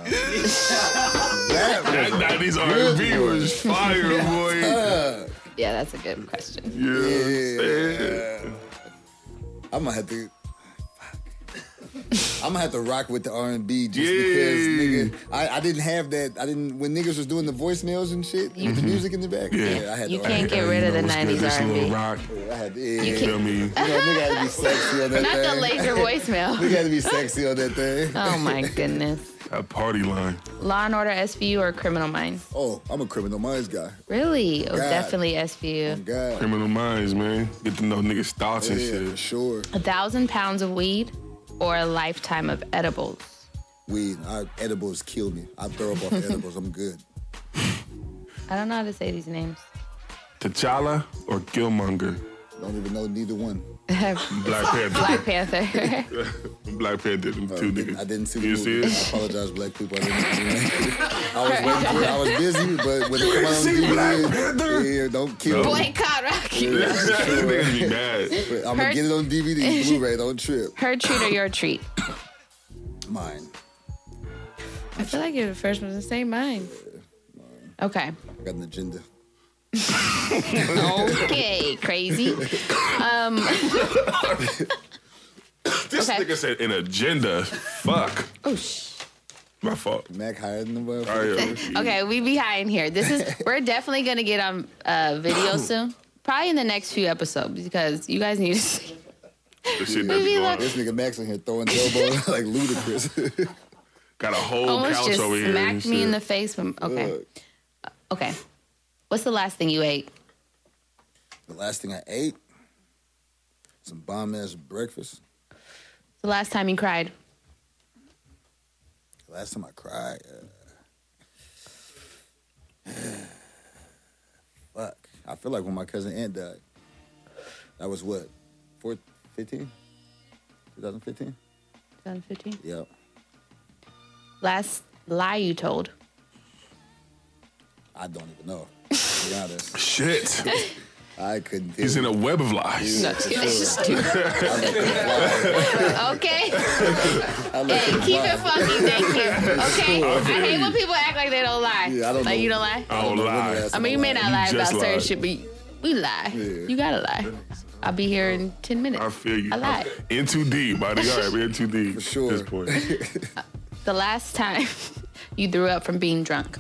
A: That 90s R&B was fire, boy.
B: Yeah, that's a good question.
A: Yeah.
C: I'm gonna have to. I'm gonna have to rock with the R&B just because, nigga, I didn't have that. When niggas was doing the voicemails and shit with the music in the back. Yeah, I had
B: you can't get rid of the 90s R&B.
A: Rock.
C: I had to,
B: You
A: feel me?
C: You know, nigga had to be sexy on that
B: Not
C: thing.
B: the laser voicemail.
C: Nigga had to be sexy on that thing.
B: Oh my goodness.
A: A party line.
B: Law and Order SVU or Criminal Minds?
C: Oh, I'm a Criminal Minds guy.
B: Really? Oh,
C: God.
B: definitely SVU.
C: God.
A: Criminal Minds, man. Get to know niggas' thoughts and shit.
C: For sure.
B: 1,000 pounds of weed or a lifetime of edibles?
C: Weed. Edibles kill me. I throw up off edibles. I'm good.
B: I don't know how to say these names.
A: T'Challa or Killmonger?
C: Don't even know neither one.
A: Black Panther.
B: Black Panther.
A: Black Panther, them two niggas.
C: I didn't see the
A: You
C: movie.
A: see it?
C: I apologize, black people. I didn't see it. I was waiting for it. I was busy, but when it came out on TV,
A: Black Panther?
C: Yeah, don't kill me.
B: Boycott Rocky.
C: Yeah, for sure.
A: Niggas be mad.
C: I'm gonna get it on DVD, Blu-ray. Don't trip.
B: Her treat or your treat?
C: Mine.
B: I feel like you're the first one to say mine. Okay.
C: I got an agenda.
B: Okay, crazy.
A: This nigga said an agenda. Fuck.
B: Oh,
A: My fault.
C: Mac higher than the world.
B: Okay, we behind here. We're definitely gonna get on video soon. Probably in the next few episodes because you guys need to see.
A: This shit that's going on.
C: This nigga Max in here throwing elbow like ludicrous.
A: Got a whole
B: Almost
A: couch
B: just
A: over here.
B: smacked
A: and
B: me in
A: shit.
B: the face. Okay. Okay. What's the last thing you ate?
C: The last thing I ate, some bomb-ass breakfast.
B: The last time you cried?
C: The last time I cried, fuck. I feel like when my cousin Aunt died. That was what? 2015?
B: 2015?
C: Yep.
B: Last lie you told?
C: I don't even know. To be honest.
A: Shit.
C: I couldn't.
A: He's in a web of lies.
C: Yeah, for sure.
B: Okay. Hey, keep it funky, thank you. Okay. I hate when people act like they don't lie.
C: Yeah, I don't
B: like
C: know.
B: you don't lie?
A: I don't lie.
B: I mean, you may not lie about
A: just
B: certain
A: lied.
B: shit, but we lie.
C: Yeah.
B: You gotta lie. I'll be here in 10 minutes.
A: I feel you.
B: I lied.
A: In too deep, buddy. All right, we're in too deep. For
C: sure.
A: At this point.
B: The last time you threw up from being drunk?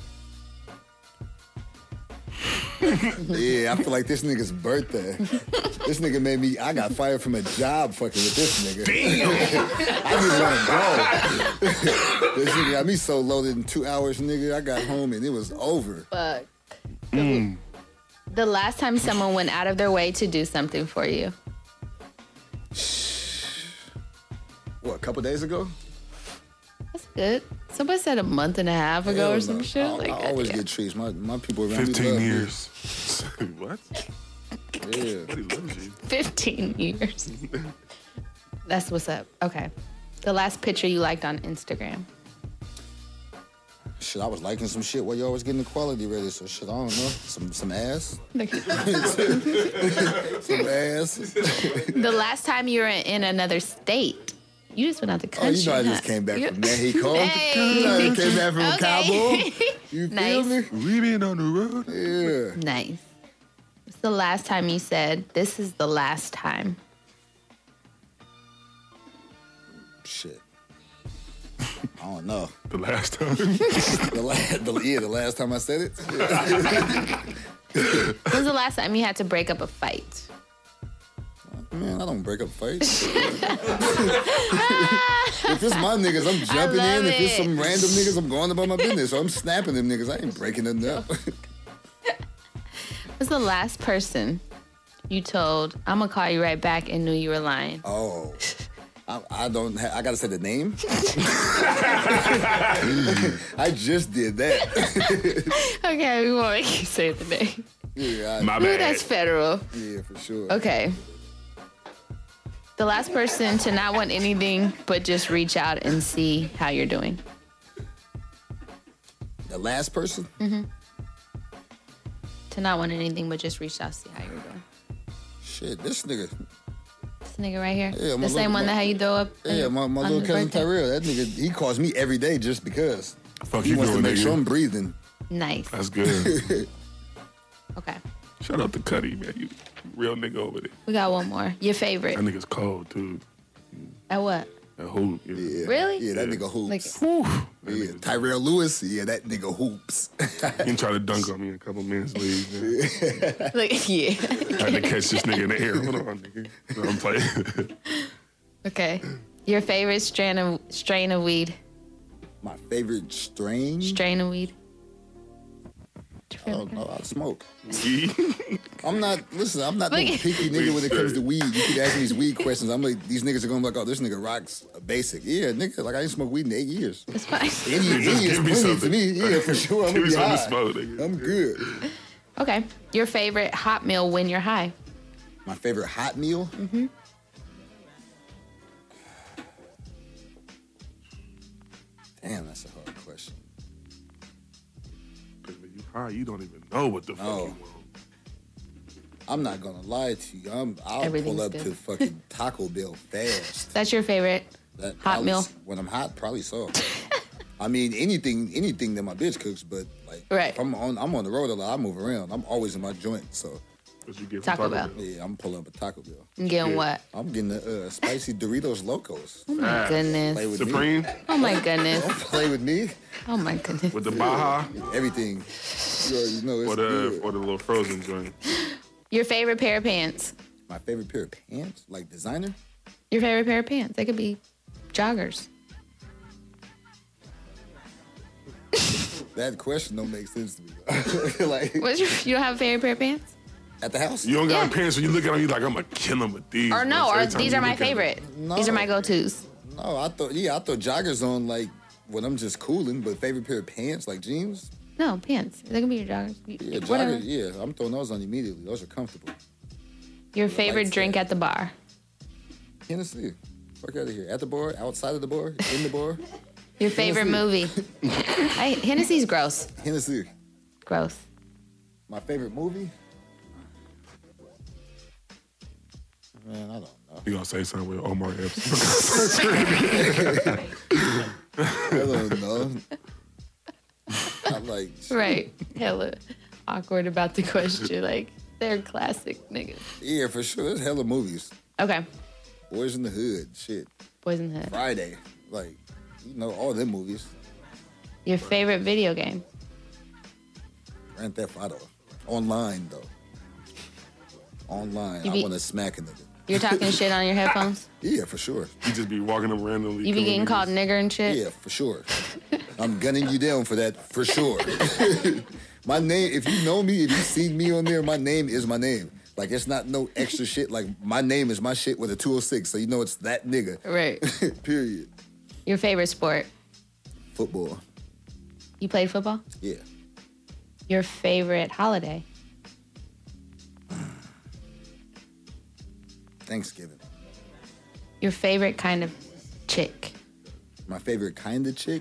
C: Yeah, I feel like this nigga's birthday. This nigga made me. I got fired from a job fucking with this nigga.
A: Damn.
C: I didn't want to go. This nigga got me so loaded in 2 hours, nigga. I got home and it was over.
B: Fuck. The last time someone went out of their way to do something for you?
C: What, a couple days ago?
B: That's good. Somebody said a month and a half ago or some shit.
C: I always get treats. My people around me
A: 15
C: love me.
A: years. What?
C: Yeah.
B: 15 years. That's what's up. Okay. The last picture you liked on Instagram?
C: Shit, I was liking some shit while y'all was getting the quality ready. So shit, I don't know. Some ass. Some ass.
B: The last time you were in another state? You just went out the
C: Oh,
B: country.
C: you know I just
B: huh?
C: came back
B: You-
C: from Mexico.
B: Hey.
C: You know I came back from
B: Okay.
C: Cabo. You feel
B: Nice.
C: me?
A: We been on the road.
C: Yeah.
B: Nice. What's the last time you said, this is the last time?
C: Shit. I don't know.
A: The last time.
C: the last time I said it.
B: When was the last time you had to break up a fight?
C: Man, I don't break up fights. If it's my niggas, I'm jumping
B: love
C: in. If it's
B: it.
C: some random niggas, I'm going about my business. So I'm snapping them niggas. I ain't breaking them up.
B: What's the last person you told, I'm gonna call you right back and knew you were lying?
C: Oh. I don't. I gotta say the name. I just did that.
B: Okay, we won't make you say the name.
C: Yeah,
A: My
B: Ooh,
A: bad.
B: that's federal.
C: Yeah, for sure.
B: Okay. The last person to not want anything but just reach out and see how you're doing.
C: The last person?
B: Mm-hmm. To not want anything but just reach out to see how you're doing.
C: Shit, this nigga.
B: This nigga right here?
C: Yeah,
B: the same one that had you throw up?
C: Yeah, my
B: on
C: little
B: the
C: cousin
B: birthday?
C: Tyrell. That nigga, he calls me every day just because.
A: Fuck
C: he
A: you
C: wants to
A: doing,
C: make
A: nigga?
C: sure I'm breathing.
B: Nice.
A: That's good.
B: Okay.
A: Shout out to Cuddy, man. You real nigga over there.
B: We got one more. Your favorite.
A: That nigga's cold, too.
B: At what?
A: Hoop. Yeah.
B: Really?
C: Yeah, that nigga hoops.
B: Like,
C: yeah. Tyrell Lewis, yeah, that nigga hoops.
A: He can try to dunk on me in a couple minutes leave. Yeah.
B: like, yeah.
A: I had to catch this nigga in the air. Hold on, nigga. No, I'm playing.
B: Okay. Your favorite strain of weed?
C: My favorite strain?
B: Strain of weed.
C: I don't know. I smoke. I'm not no picky nigga when it comes to weed. You keep asking these weed questions. I'm like, these niggas are going to be like, oh, this nigga rocks a basic. Yeah, nigga, like I ain't smoked weed in 8 years.
B: That's fine.
C: 8 years plenty to me. Yeah, for sure. I'm
A: Give me
C: gonna be
A: something
C: high.
A: to smoke, nigga.
C: I'm good.
B: Okay. Your favorite hot meal when you're high?
C: My favorite hot meal?
B: Mm-hmm.
C: Damn, that's a hard question.
A: Because when you high, you don't even know what the fuck you want.
C: I'm not gonna lie to you. I'll pull up to fucking Taco Bell fast.
B: That's your favorite hot meal?
C: When I'm hot, probably so. I mean, anything that my bitch cooks, but like, if I'm on the road a lot, I move around. I'm always in my joint, so.
A: What you get
B: from Taco Bell?
C: Yeah, I'm pulling up a Taco Bell.
B: You getting what?
C: I'm getting the spicy Doritos Locos.
B: Oh my goodness.
C: Play with
A: Supreme?
C: Me.
B: Oh my goodness.
C: Don't play with me.
B: Oh my goodness.
A: With the Baja?
C: Everything. You already know it's good.
A: For the little frozen joint.
B: Your favorite pair of pants?
C: My favorite pair of pants? Like designer?
B: Your favorite pair of pants? They could be joggers.
C: That question don't make sense to me. Like,
B: you don't have a favorite pair of pants?
C: At the house?
A: You don't got pants when you look at them, you like, I'm going to kill them with these.
B: Or no, or these are my favorite. These are my go-tos.
C: No, I throw joggers on like when I'm just cooling, but favorite pair of pants, like jeans?
B: No, pants. They can be your joggers.
C: Yeah,
B: Whatever.
C: joggers, yeah, I'm throwing those on immediately. Those are comfortable.
B: Your favorite drink at the bar?
C: Hennessy. Fuck out of here. At the bar, outside of the bar, in the bar.
B: Your favorite movie? Hennessy's gross.
C: Hennessy.
B: Gross.
C: My favorite movie? Man, I don't know.
A: You gonna say something with Omar Epps?
C: I don't know. I like...
B: Right. Hella awkward about the question. Like, they're classic niggas.
C: Yeah, for sure. There's hella movies.
B: Okay.
C: Boys in the Hood. Shit.
B: Boys in the Hood.
C: Friday. Like, you know, all them movies.
B: Your favorite video game?
C: Grand Theft Auto. Online, though. Online. I want to smack a nigga.
B: You're talking shit on your headphones?
C: Yeah, for sure.
A: You just be walking up randomly.
B: You be getting called nigger and shit?
C: Yeah, for sure. I'm gunning you down for that, for sure. My name, if you know me, if you seen me on there, my name is my name. Like, it's not no extra shit. Like, my name is my shit with a 206, so you know it's that nigga.
B: Right.
C: Period.
B: Your favorite sport?
C: Football.
B: You played football?
C: Yeah.
B: Your favorite holiday?
C: Thanksgiving.
B: Your favorite kind of chick?
C: My favorite kind of chick?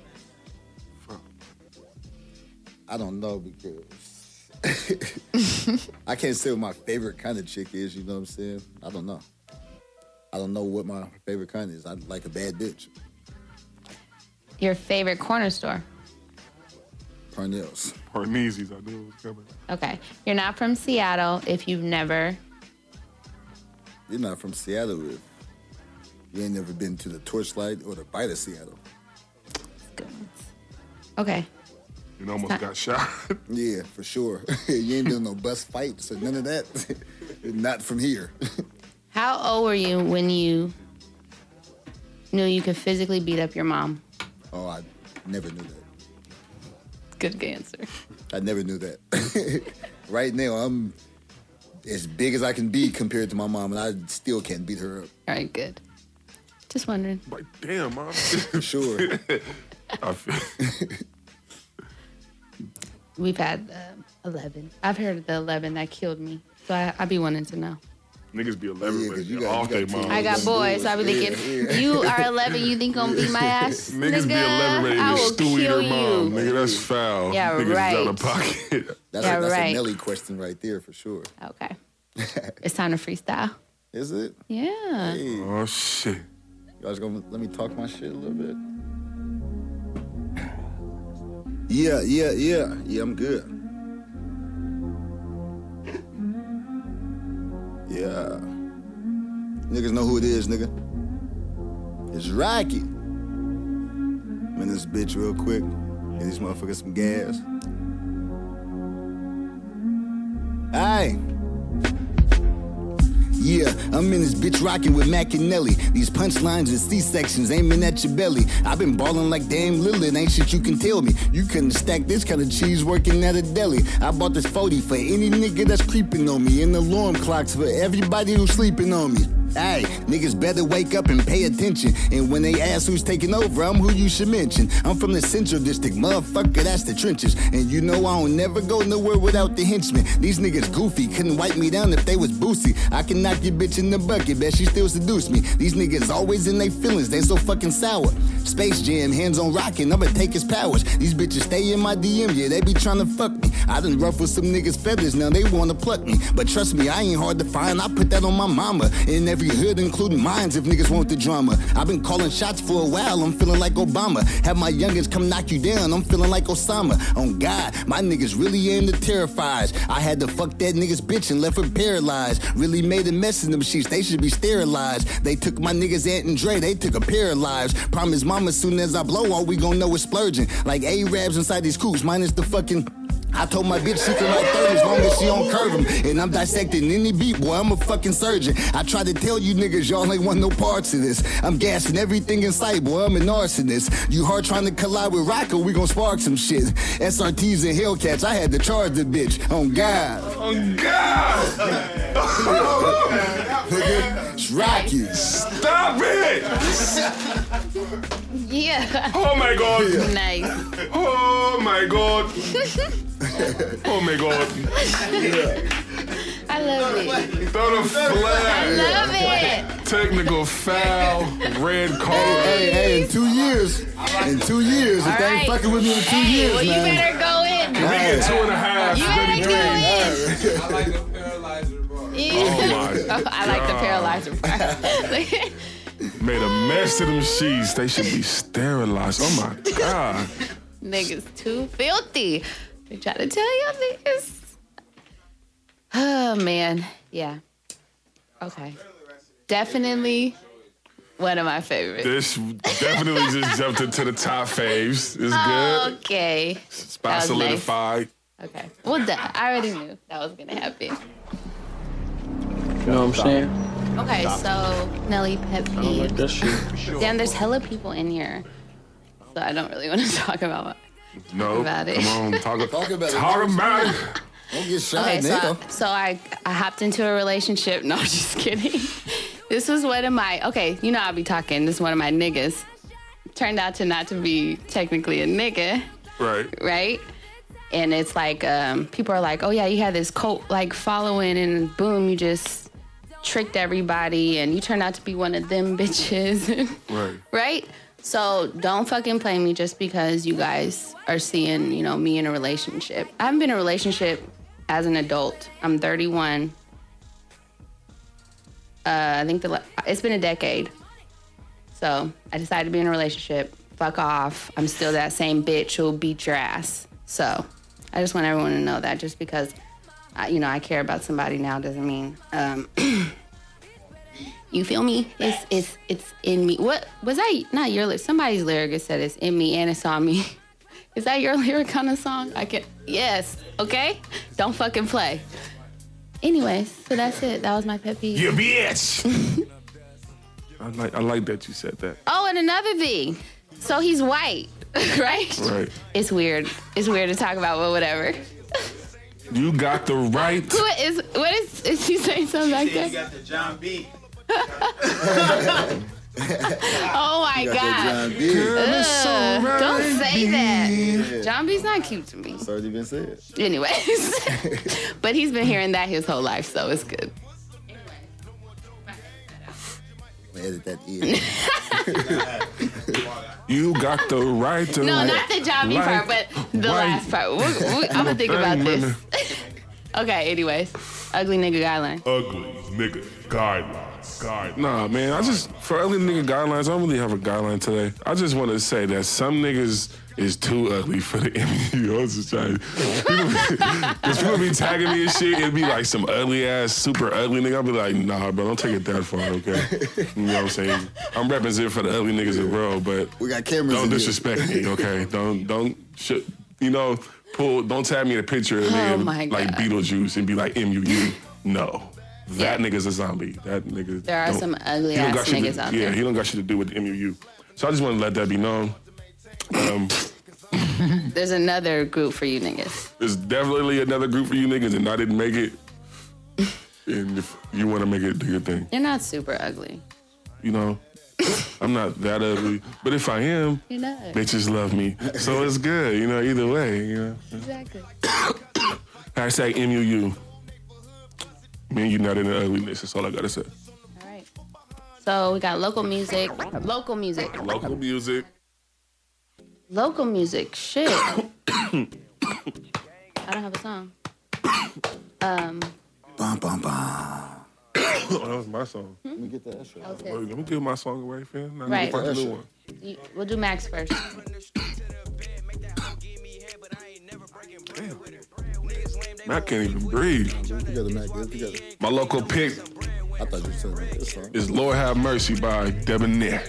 C: I don't know because I can't say what my favorite kind of chick is, you know what I'm saying? I don't know. I don't know what my favorite kind is. I like a bad bitch.
B: Your favorite corner store?
C: Parnell's.
A: Parnese's, I knew it was coming.
B: Okay. You're not from Seattle if you've never...
C: You're not from Seattle if you ain't never been to the Torchlight or the Bite of Seattle.
B: Good ones. Okay.
A: You almost got shot.
C: Yeah, for sure. You ain't doing no bus fights or none of that. Not from here.
B: How old were you when you knew you could physically beat up your mom?
C: Oh, I never knew that.
B: Good answer.
C: I never knew that. Right now, I'm as big as I can be compared to my mom, and I still can't beat her up.
B: All right, good. Just wondering.
A: Like, damn, Mom.
C: Sure.
A: I feel...
B: We've had 11. I've heard of the 11 that killed me, so I be wanting to know.
A: Niggas be 11, but you off their mom.
B: I got boys, so I be thinking, you are 11, you think gonna beat my ass?
A: Niggas be 11 ready
B: I
A: to
B: will
A: stew
B: kill
A: your mom. Nigga, that's foul.
B: Yeah,
A: Niggas
B: right.
A: is out of pocket.
C: That's a Nelly question right there for sure.
B: Okay. It's time to freestyle.
C: Is it?
B: Yeah.
C: Hey.
A: Oh, shit.
C: You guys gonna let me talk my shit a little bit? Yeah, I'm good. Yeah. Niggas know who it is, nigga. It's Rocky. I'm in this bitch real quick. Get these motherfuckers some gas. Aye. Yeah, I'm in this bitch rocking with Mac and Nelly. These punchlines and C-sections aiming at your belly. I've been ballin' like Dame Lillard, ain't shit you can tell me. You couldn't stack this kind of cheese working at a deli. I bought this 40 for any nigga that's creeping on me, and alarm clocks for everybody who's sleeping on me. Aye, niggas better wake up and pay attention. And when they ask who's taking over, I'm who you should mention. I'm from the Central District, motherfucker, that's the trenches. And you know I don't never go nowhere without the henchmen. These niggas goofy, couldn't wipe me down if they was boosie. I can knock your bitch in the bucket, bet she still seduce me. These niggas always in they feelings, they so fucking sour. Space Jam, hands on rockin', I'ma take his powers. These bitches stay in my DM, yeah, they be tryna fuck me. I done ruffled some niggas' feathers, now they wanna pluck me. But trust me, I ain't hard to find, I put that on my mama. And every hood, including mines, if niggas want the drama. I've been calling shots for a while, I'm feeling like Obama. Have my youngins come knock you down, I'm feeling like Osama. On God, my niggas really aim to terrify us. I had to fuck that nigga's bitch and left her paralyzed. Really made a mess in them sheets, they should be sterilized. They took my niggas Aunt and Dre, they took a pair of lives. Promise mama, soon as I blow, all we gon' know is splurging. Like Arabs inside these coops, minus the fucking... I told my bitch she can write 30 as long as she don't curve them. And I'm dissecting any beat, boy, I'm a fucking surgeon. I try to tell you niggas, y'all ain't want no parts of this. I'm gassing everything in sight, boy, I'm an arsonist. You hard trying to collide with Rocco, we gon' spark some shit. SRTs and Hellcats, I had to charge the bitch. On God.
A: On God!
C: It's Rocky.
A: Stop it!
B: Yeah.
A: Oh my God.
B: Nice.
A: Oh my God. Oh my God.
B: I love it.
A: Throw the flag.
B: I love it.
A: Technical foul. Red card.
C: Hey, in 2 years. In 2 years. If they ain't fucking with me in 2 years,
B: well,
C: man.
B: you better go in.
A: We get 2.5.
B: You better go in.
N: I like the paralyzer bar.
A: Oh my
B: I like the paralyzer part.
A: Made a mess of them sheets. They should be sterilized. Oh my God.
B: Niggas too filthy. They try to tell y'all niggas. Oh man. Yeah. Okay. Definitely one of my favorites.
A: This definitely just jumped into the top faves. It's good.
B: Okay.
A: Spot solidified.
B: Nice. Okay. Well done. I already knew that was gonna happen.
N: You know what I'm saying?
B: Okay, so Nelly pet peeve. Damn, there's hella people in here, so I don't really want to talk about it.
A: No,
B: about it.
A: Come on, talk about it.
C: Don't get shy,
B: Okay,
C: nigga.
B: so I hopped into a relationship. No, I'm just kidding. This was one of my, you know I'll be talking. This is one of my niggas. Turned out to not to be technically a nigga. Right? And it's like, people are like, oh yeah, you had this cult like following and boom, you just tricked everybody and you turned out to be one of them bitches. Right? So don't fucking play me just because you guys are seeing, you know, me in a relationship. I haven't been in a relationship as an adult. I'm 31. I think it's been a decade. So I decided to be in a relationship. Fuck off. I'm still that same bitch who'll beat your ass. So I just want everyone to know that just because, I care about somebody now doesn't mean, you feel me? It's in me. What was that? Not your lyric. Somebody's lyric that said it's in me and it's on me. Is that your lyric on the song? Yes. Okay. Don't fucking play. Anyways, so that's it. That was my pet peeve.
A: You bitch. I like that you said that.
B: Oh, and another thing. So he's white, right?
A: Right.
B: It's weird. It's weird to talk about, but whatever.
A: You got the right.
B: What is he saying something like that?
N: You got the John B.
B: Oh my God. Don't say that. John B's not cute to me.
C: It's already been said.
B: Anyways. But he's been hearing that his whole life, so it's good.
C: Edit that in.
A: You got the right to.
B: No, not the John B part, but the last part. I'm gonna think about this. Okay, anyways. Ugly Nigga Guideline.
A: Ugly Nigga Guideline. Nah, man, for ugly nigga guidelines, I don't really have a guideline today. I just want to say that some niggas is too ugly for the MU. I was just trying. Because people be tagging me and shit, it'd be like some ugly ass, super ugly nigga. I'll be like, nah, bro, don't take it that far, okay? You know what I'm saying? I'm representing for the ugly niggas in the world, but
C: we got cameras.
A: Don't disrespect me, okay? Don't tag me in a picture of a nigga like Beetlejuice and be like MUU. No. That nigga's a zombie. That nigga.
B: There are some ugly ass niggas out there.
A: Yeah, he don't got shit to do with the MUU. So I just want to let that be known.
B: There's another group for you niggas.
A: There's definitely another group for you niggas, and I didn't make it. And if you want to make it, do your thing.
B: You're not super ugly.
A: You know, I'm not that ugly. But if I am,
B: you're not.
A: Bitches love me. So it's good, you know, either way, you know.
B: Exactly.
A: Hashtag MUU. Me and you not in the ugliness. That's all I got to say.
B: All right. So we got local music. Local music.
A: Local music.
B: Local music. Shit. I don't have a song.
C: Bum, bum, bum.
A: Oh, that was my song.
C: Let me get that extra.
A: Let me give my song away, fam. Now
B: Right.
A: Find a new one.
B: We'll do Max first.
A: Mac can't even breathe.
C: Get it together, Mac. Get it together.
A: My local pick
C: I thought you said this song.
A: is Lord Have Mercy by Debonair.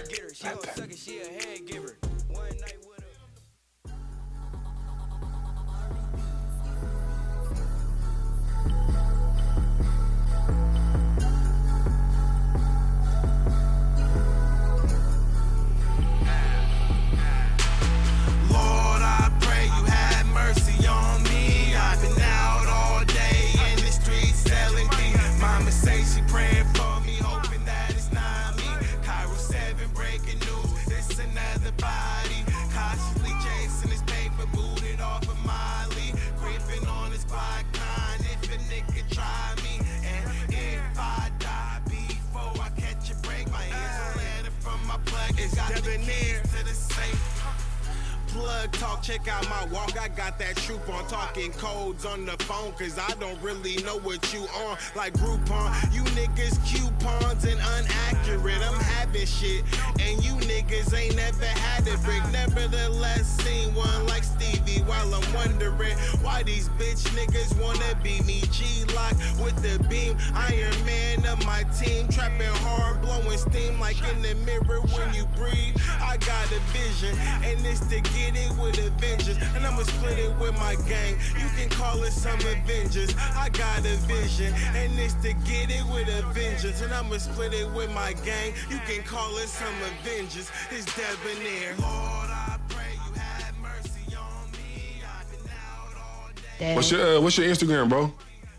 O: Check out my walk, I got that troop on, talking codes on the phone, cause I don't really know what you on, like Groupon, you niggas coupons and inaccurate, I'm having shit, and you niggas ain't never had a brick, nevertheless seen one like Stevie, while I'm wondering, why these bitch niggas wanna be me, G-Lock with the beam, Iron Man of my team, trapping hard, blowing steam like in the mirror when you breathe, I got a vision, and it's to get it with a vengeance, and I'ma split it with my gang. You can call it some Avengers. I got a vision, and it's to get it with a vengeance, and I'ma split it with my gang. You can call it some Avengers. It's Debonair. Lord, I pray you have mercy on me. I've been out all day.
A: What's your Instagram, bro?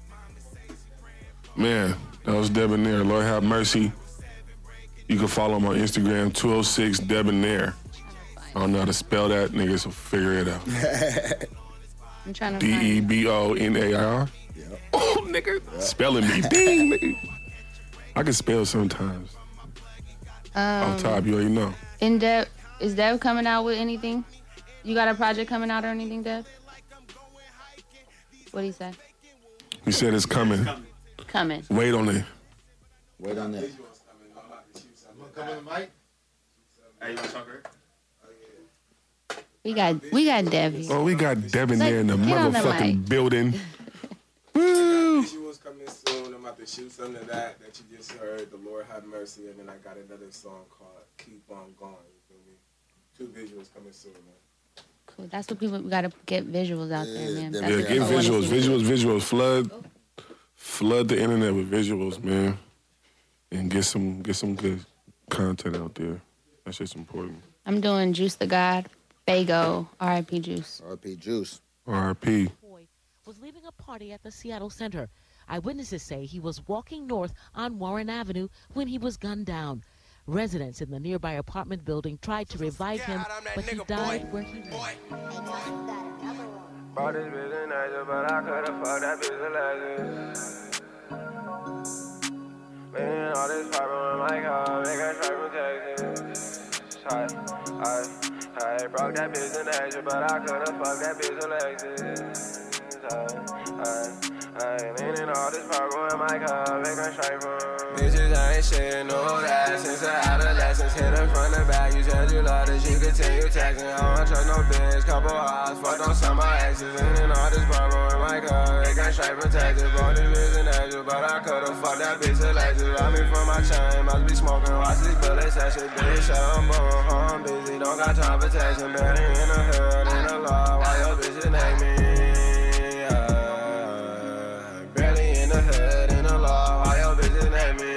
A: Man, that was Debonair. Lord have mercy. You can follow him on Instagram, 206 Debonair. I don't know how to spell that. Niggas will figure it out.
B: I'm trying to
A: Debonair.
C: Yep.
A: Oh, nigga. Yep. Spelling me. Dang, nigga. I can spell sometimes. Off top, you already know.
B: Is Dev coming out with anything? You got a project coming out or anything, Dev? What'd he say?
A: He said it's coming.
B: Coming.
A: Wait on it.
C: Wait on that.
F: Come on the mic.
N: Hey, you want to talk her?
B: We got Dev.
A: Oh, we got Debonair in the
B: get on the
A: motherfucking
B: mic.
A: building.
N: Woo! Visuals coming soon. I'm about to shoot some of that you just heard, The Lord Have Mercy, and then I got another song called Keep On Going. You feel me? 2 visuals coming soon, man.
B: Cool. That's what we gotta get visuals out there, man.
A: Yeah, get visuals. Flood the internet with visuals, man. And get some good content out there. That shit's important.
B: I'm doing Juice the God, Fago, R.I.P. Juice.
C: R.I.P. Juice.
A: R.I.P.
P: Was leaving a party at the Seattle Center. Eyewitnesses say he was walking north on Warren Avenue when he was gunned down. Residents in the nearby apartment building tried to revive him, but he died where he lay.
Q: Bought this bitch in Asia, but I could've fucked that bitch in Lexus. Man, all this fiber in my car, make her try from Texas. I broke that bitch in Asia, but I could've fucked that bitch in Lexus. Leaning all this cargo in my car, make a straight from.
K: Bitches, I ain't shit, no that. Since the adolescence, hit her from the back. You said you love this, you continue texting. I don't trust no bitch, couple hours, fucked on some of my exes. Leaning all this cargo in my car, make a straight protected. Bought this bitch an angel, but I could've fucked that bitch selected. Rob me from my chain, must be smoking, watch these bullets, that shit, bitch. I'm born, I'm busy, don't got time for texting. Barely in the hood, in the law, why your bitches name me? Hood in the law, why your bitches name me?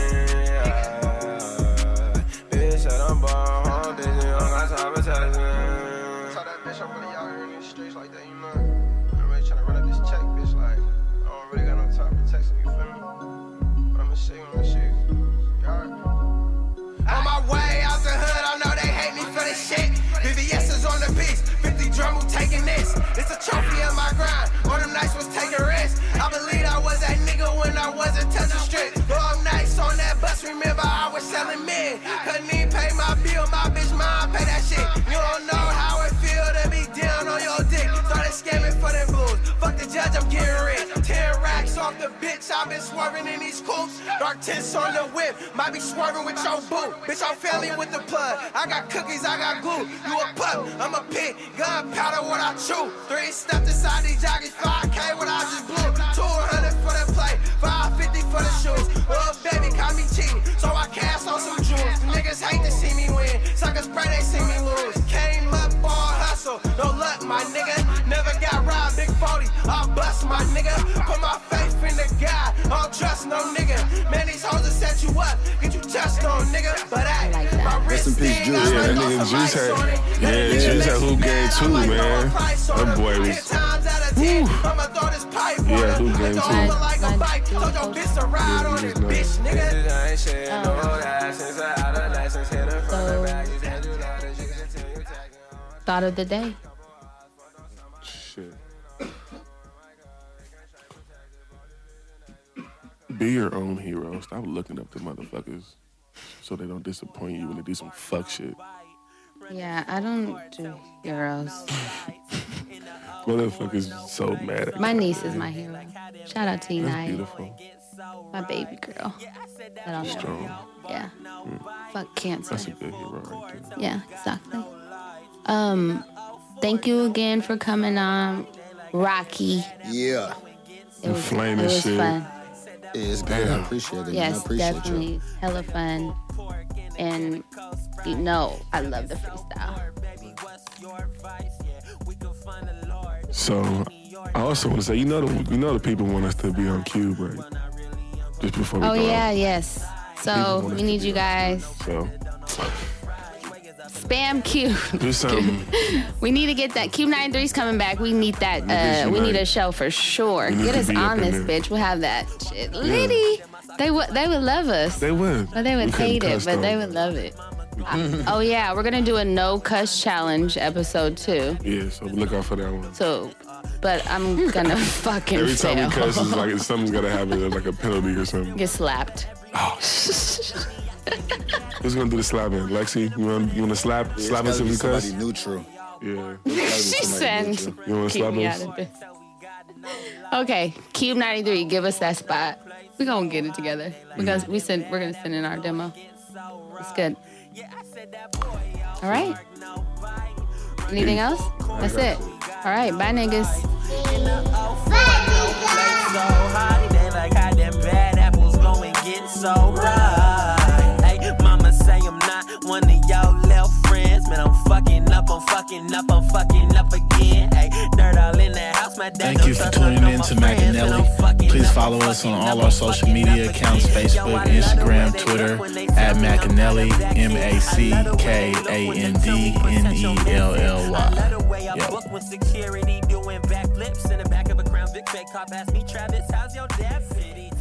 K: Bitch said I'm born, I'm busy, don't got time for texting. Tell that bitch I'm really out here in these streets like that, you know. I'm really trying to run up this check, bitch, like, I don't really got no time for texting, you feel me? But I'ma see you, you alright? On my way out the hood, I know they hate me for this shit. VVS is on the beach, 50 drum who taking this. It's a trophy of my grind, all them nights was taking risks. I believe I was that nigga when I wasn't touching strict. Though I'm nice on that bus, remember I was selling men. Couldn't even pay my bill, my bitch mine pay that shit. You don't know how it feel to be down on your dick. Started scamming for them blues. Fuck the judge, I'm getting rich. 10 racks off the bitch, I've been swerving in these coupes. Dark tints on the whip, might be swerving with your boot. Bitch, I'm family with the plug. I got cookies, I got glue. You a pup, I'm a pig. Gunpowder, what I chew. 3 stepped inside these jockeys, 5K, what I just blew. 200 for the play, 550 for the shoes. Oh, baby, caught me cheating, so I cast on some jewels. Niggas hate to see me win, suckers pray they see me lose. Came up all hustle, no luck, my nigga. Never got robbed, big 40, I'll bust my nigga. Put my faith in the God, I don't trust no nigga. Man, these hoes will set you up, get you touched on, nigga. But I like my wrist in peace,
A: Juice. Yeah, that nigga Juice had, Juice had Hoop Game too, man. That boy was, yeah, Hoop Game too.
B: Thought of the day.
A: Shit. Be your own hero. Stop looking up to motherfuckers so they don't disappoint you when they do some fuck shit.
B: Yeah, I don't do heroes.
A: Motherfuckers so mad at
B: my niece is my hero. Shout out to you,
A: That's beautiful.
B: My baby girl. That I'll
A: Strong.
B: never- Yeah. Fuck cancer.
A: That's a good hero right there.
B: Yeah, exactly. Thank you again for coming on, Rocky.
C: Yeah.
B: It was
A: Flaming
B: it was
A: shit.
B: fun.
C: Yeah, it's good. I appreciate it. man. I
B: Yes,
C: appreciate
B: definitely.
C: you.
B: Hella fun. And you know, I love the freestyle.
A: So I also want to say, you know the people want us to be on Cube, right? Just before we
B: Oh
A: go
B: yeah,
A: out.
B: yes. So
A: People want
B: we
A: us
B: need
A: to
B: you
A: be on
B: guys.
A: So
B: Spam Cube.
A: do something.
B: We need to get that. Cube 93's coming back. We need that.
A: Niggas
B: We need
A: unite.
B: a show for sure.
A: We need
B: Get
A: to
B: us
A: be up
B: on
A: in
B: this
A: there.
B: bitch. We'll have that shit. Liddy. They would love us.
A: They would.
B: But they would
A: We couldn't
B: hate it,
A: cuss,
B: but they
A: though.
B: would love it. Oh yeah, we're gonna do a no cuss challenge episode 2.
A: Yeah, so look out for that one.
B: So, but I'm gonna fucking
A: Every time we
B: fail.
A: cuss, it's like something's gotta happen. There's like a penalty or something.
B: Get slapped.
A: Who's gonna do the slapping? Lexi, you wanna slap?
C: Yeah,
A: Slap
C: it's
A: us if
C: gotta be
A: we cuss?
C: somebody neutral.
A: Yeah.
B: She said,
A: You wanna
B: keep
A: slap
B: me
A: us?
B: out of this. Okay, Cube 93, give us that spot. We gonna get it together because we're gonna send in our demo. It's good. All right. Anything else? That's it. All right. Bye, niggas.
K: So high, they like how them bad apples go and get so right. Hey, mama say I'm not one of y'all little friends. Man, I'm fucking up again. Hey, nerd all in that house, my dad.
R: Thank you for tuning in to Macanelli. Please follow us on all our social media accounts, Facebook, Instagram, Twitter, at Macanelli, MACKANDNELLY.
K: I book when security doing backflips in the back of a Crown Vic fake cop asked me, Travis, how's your dad? City